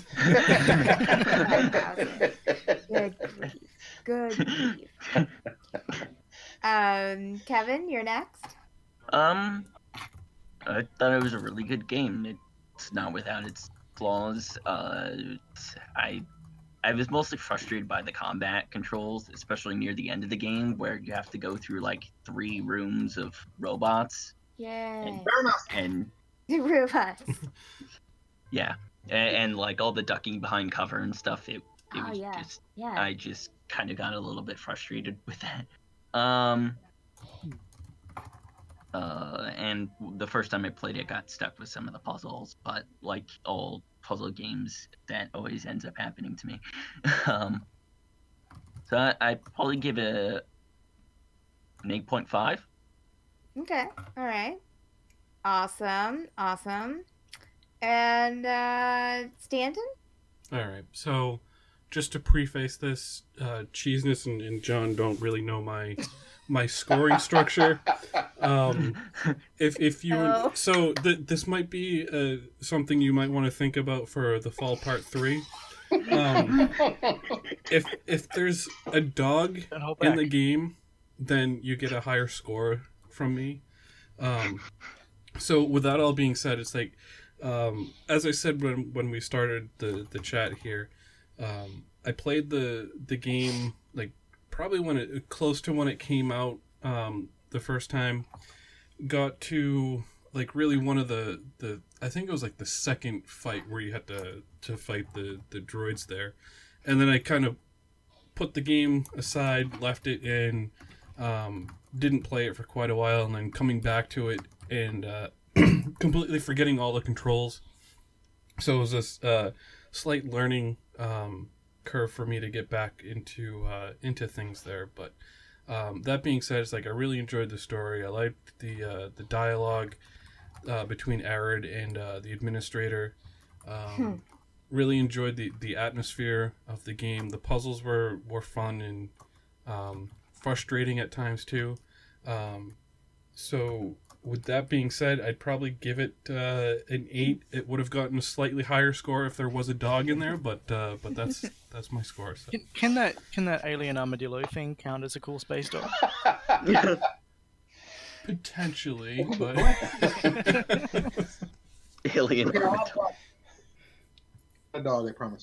Good grief. Good grief. Um, Kevin, you're next. Um, I thought it was a really good game. It's not without its flaws. Uh, it's- I I was mostly frustrated by the combat controls, especially near the end of the game, where you have to go through like three rooms of robots, Yay. Fair enough. and Rufus. yeah, and, and like all the ducking behind cover and stuff. It it Oh, was yeah. just Yeah. I just kind of got a little bit frustrated with that. Um, uh, and the first time I played it, got stuck with some of the puzzles. But like all puzzle games, that always ends up happening to me. um, so I, I'd probably give it an eight point five. Okay. All right. Awesome. Awesome. And uh Stanton? All right. So, just to preface this, uh, Cheeseness and, and John don't really know my my scoring structure. Um, if if you Oh. so th- this might be uh, something you might want to think about for the fall part three. Um, if if there's a dog Don't hold in back. the game, then you get a higher score from me. Um, so with that all being said, it's like, um, as I said when when we started the, the chat here, um, I played the the game like probably when it close to when it came out um, the first time. Got to like really one of the, the I think it was like the second fight where you had to to fight the the droids there, and then I kind of put the game aside, left it in, um, didn't play it for quite a while, and then coming back to it and uh, completely forgetting all the controls. So it was this uh, slight learning um, curve for me to get back into uh, into things there. But um, that being said, it's like I really enjoyed the story. I liked the uh, the dialogue uh, between Arid and uh, the administrator. Um, really enjoyed the, the atmosphere of the game. The puzzles were, were fun and um, frustrating at times too. Um, so with that being said, I'd probably give it uh, an eight. It would have gotten a slightly higher score if there was a dog in there, but uh, but that's that's my score. So. Can, can that can that alien armadillo thing count as a cool space dog? Potentially, but Alien. Okay, I'll have a dog, I promise.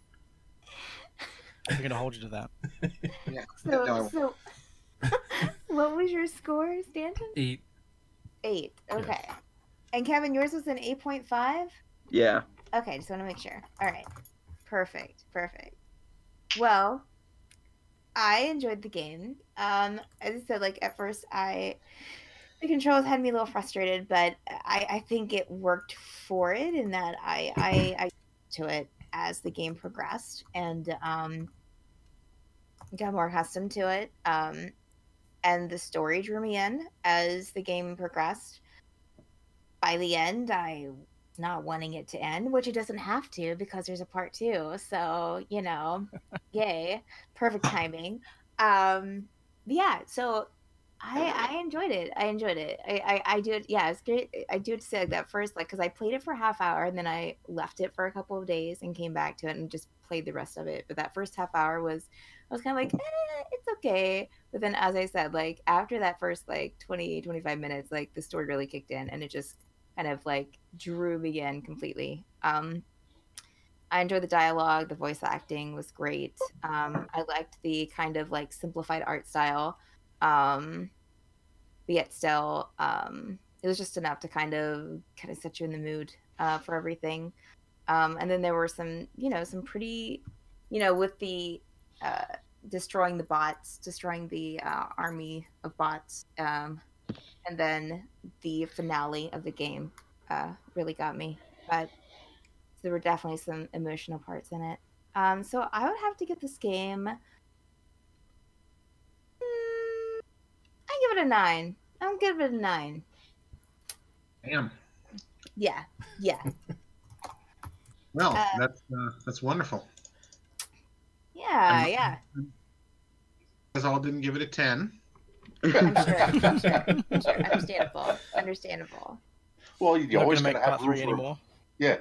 I'm gonna hold you to that. Yeah. So, No, I won't. so what was your score, Stanton? eight. Eight. Okay. And Kevin, yours was an eight point five? Yeah. Okay, just want to make sure. All right. Perfect. Perfect. Well, I enjoyed the game. Um, as I said, like at first, I the controls had me a little frustrated, but I, I think it worked for it in that I I, I to it as the game progressed and um, got more accustomed to it. Um, and the story drew me in as the game progressed. By the end, I was not wanting it to end, which it doesn't have to because there's a part two. So, you know, yay, perfect timing. Um, but yeah, so I I enjoyed it. I enjoyed it. I, I, I do it. Yeah, it's great. I do it to say like that first, like, because I played it for a half hour and then I left it for a couple of days and came back to it and just played the rest of it. But that first half hour was, I was kind of like, eh, it's okay. But then, as I said, like after that first like twenty, twenty-five minutes, like the story really kicked in and it just kind of like drew me in completely. Um, I enjoyed the dialogue. The voice acting was great. Um, I liked the kind of like simplified art style. Um, but yet still, um, it was just enough to kind of kind of set you in the mood uh, for everything. Um, and then there were some, you know, some pretty, you know, with the uh, destroying the bots, destroying the uh, army of bots, um, and then the finale of the game uh, really got me. But there were definitely some emotional parts in it. Um, so I would have to give this game. Mm, I give it a nine. I'm give it a nine. Damn. Yeah, yeah, Well, Uh, that's uh, that's wonderful. yeah, Um, yeah. You guys all didn't give it a ten. I'm sure. I'm sure. I'm sure. Understandable. Understandable. Well, you Not always gonna gotta make have part three room for anymore. yeah.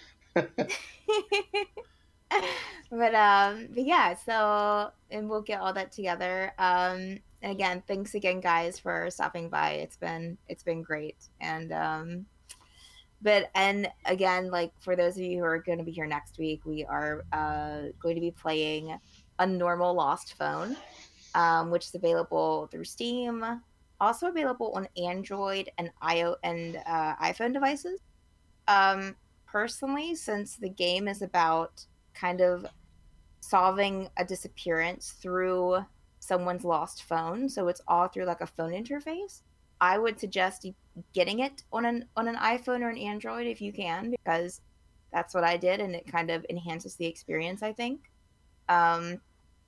but um but yeah, so and we'll get all that together. Um and again, thanks again guys for stopping by. It's been it's been great. And um but and again, like for those of you who are going to be here next week, we are uh going to be playing A Normal Lost Phone, um which is available through Steam, also available on Android and I O and uh, iPhone devices. Um personally, since the game is about kind of solving a disappearance through someone's lost phone, so it's all through like a phone interface, I would suggest getting it on an on an iPhone or an Android if you can, because that's what I did and it kind of enhances the experience, I think. Um,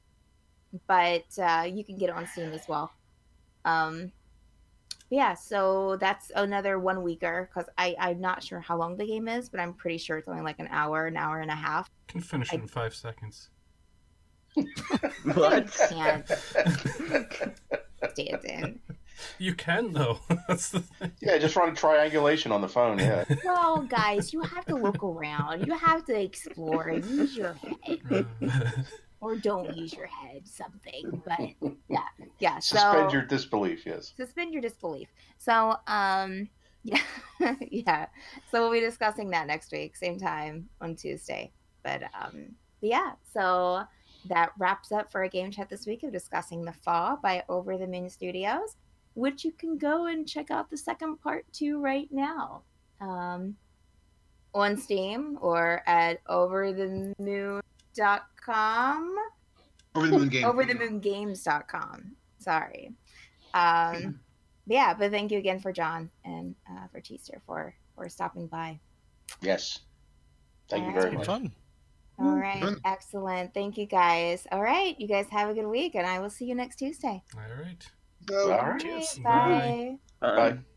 but uh, you can get it on Steam as well. Um, yeah, so that's another one weeker because I I'm not sure how long the game is, but I'm pretty sure it's only like an hour, an hour and a half. Can finish I- in five seconds. What? Can't stand in. You can though. That's the thing. Yeah, just run triangulation on the phone. Yeah. Well, guys, you have to look around. You have to explore and use your head, or don't use your head. Something, but yeah, yeah. So Suspend your disbelief. Yes. suspend your disbelief. So, um, yeah, yeah. So we'll be discussing that next week, same time on Tuesday. But um, yeah. So that wraps up for a game chat this week of discussing The Fall by Over the Moon Studios, which you can go and check out the second part to right now, um, on Steam or at over the moon dot com. Over the Moon Game. over the moon games dot com. Sorry. Um, yeah, but thank you again for John and uh, for Teaster for, for stopping by. Yes. Thank you All very It's been much. fun. All right. fun. Excellent. Thank you guys. All right. You guys have a good week and I will see you next Tuesday. All right. So- All right. Cheers. Bye. Um, Bye.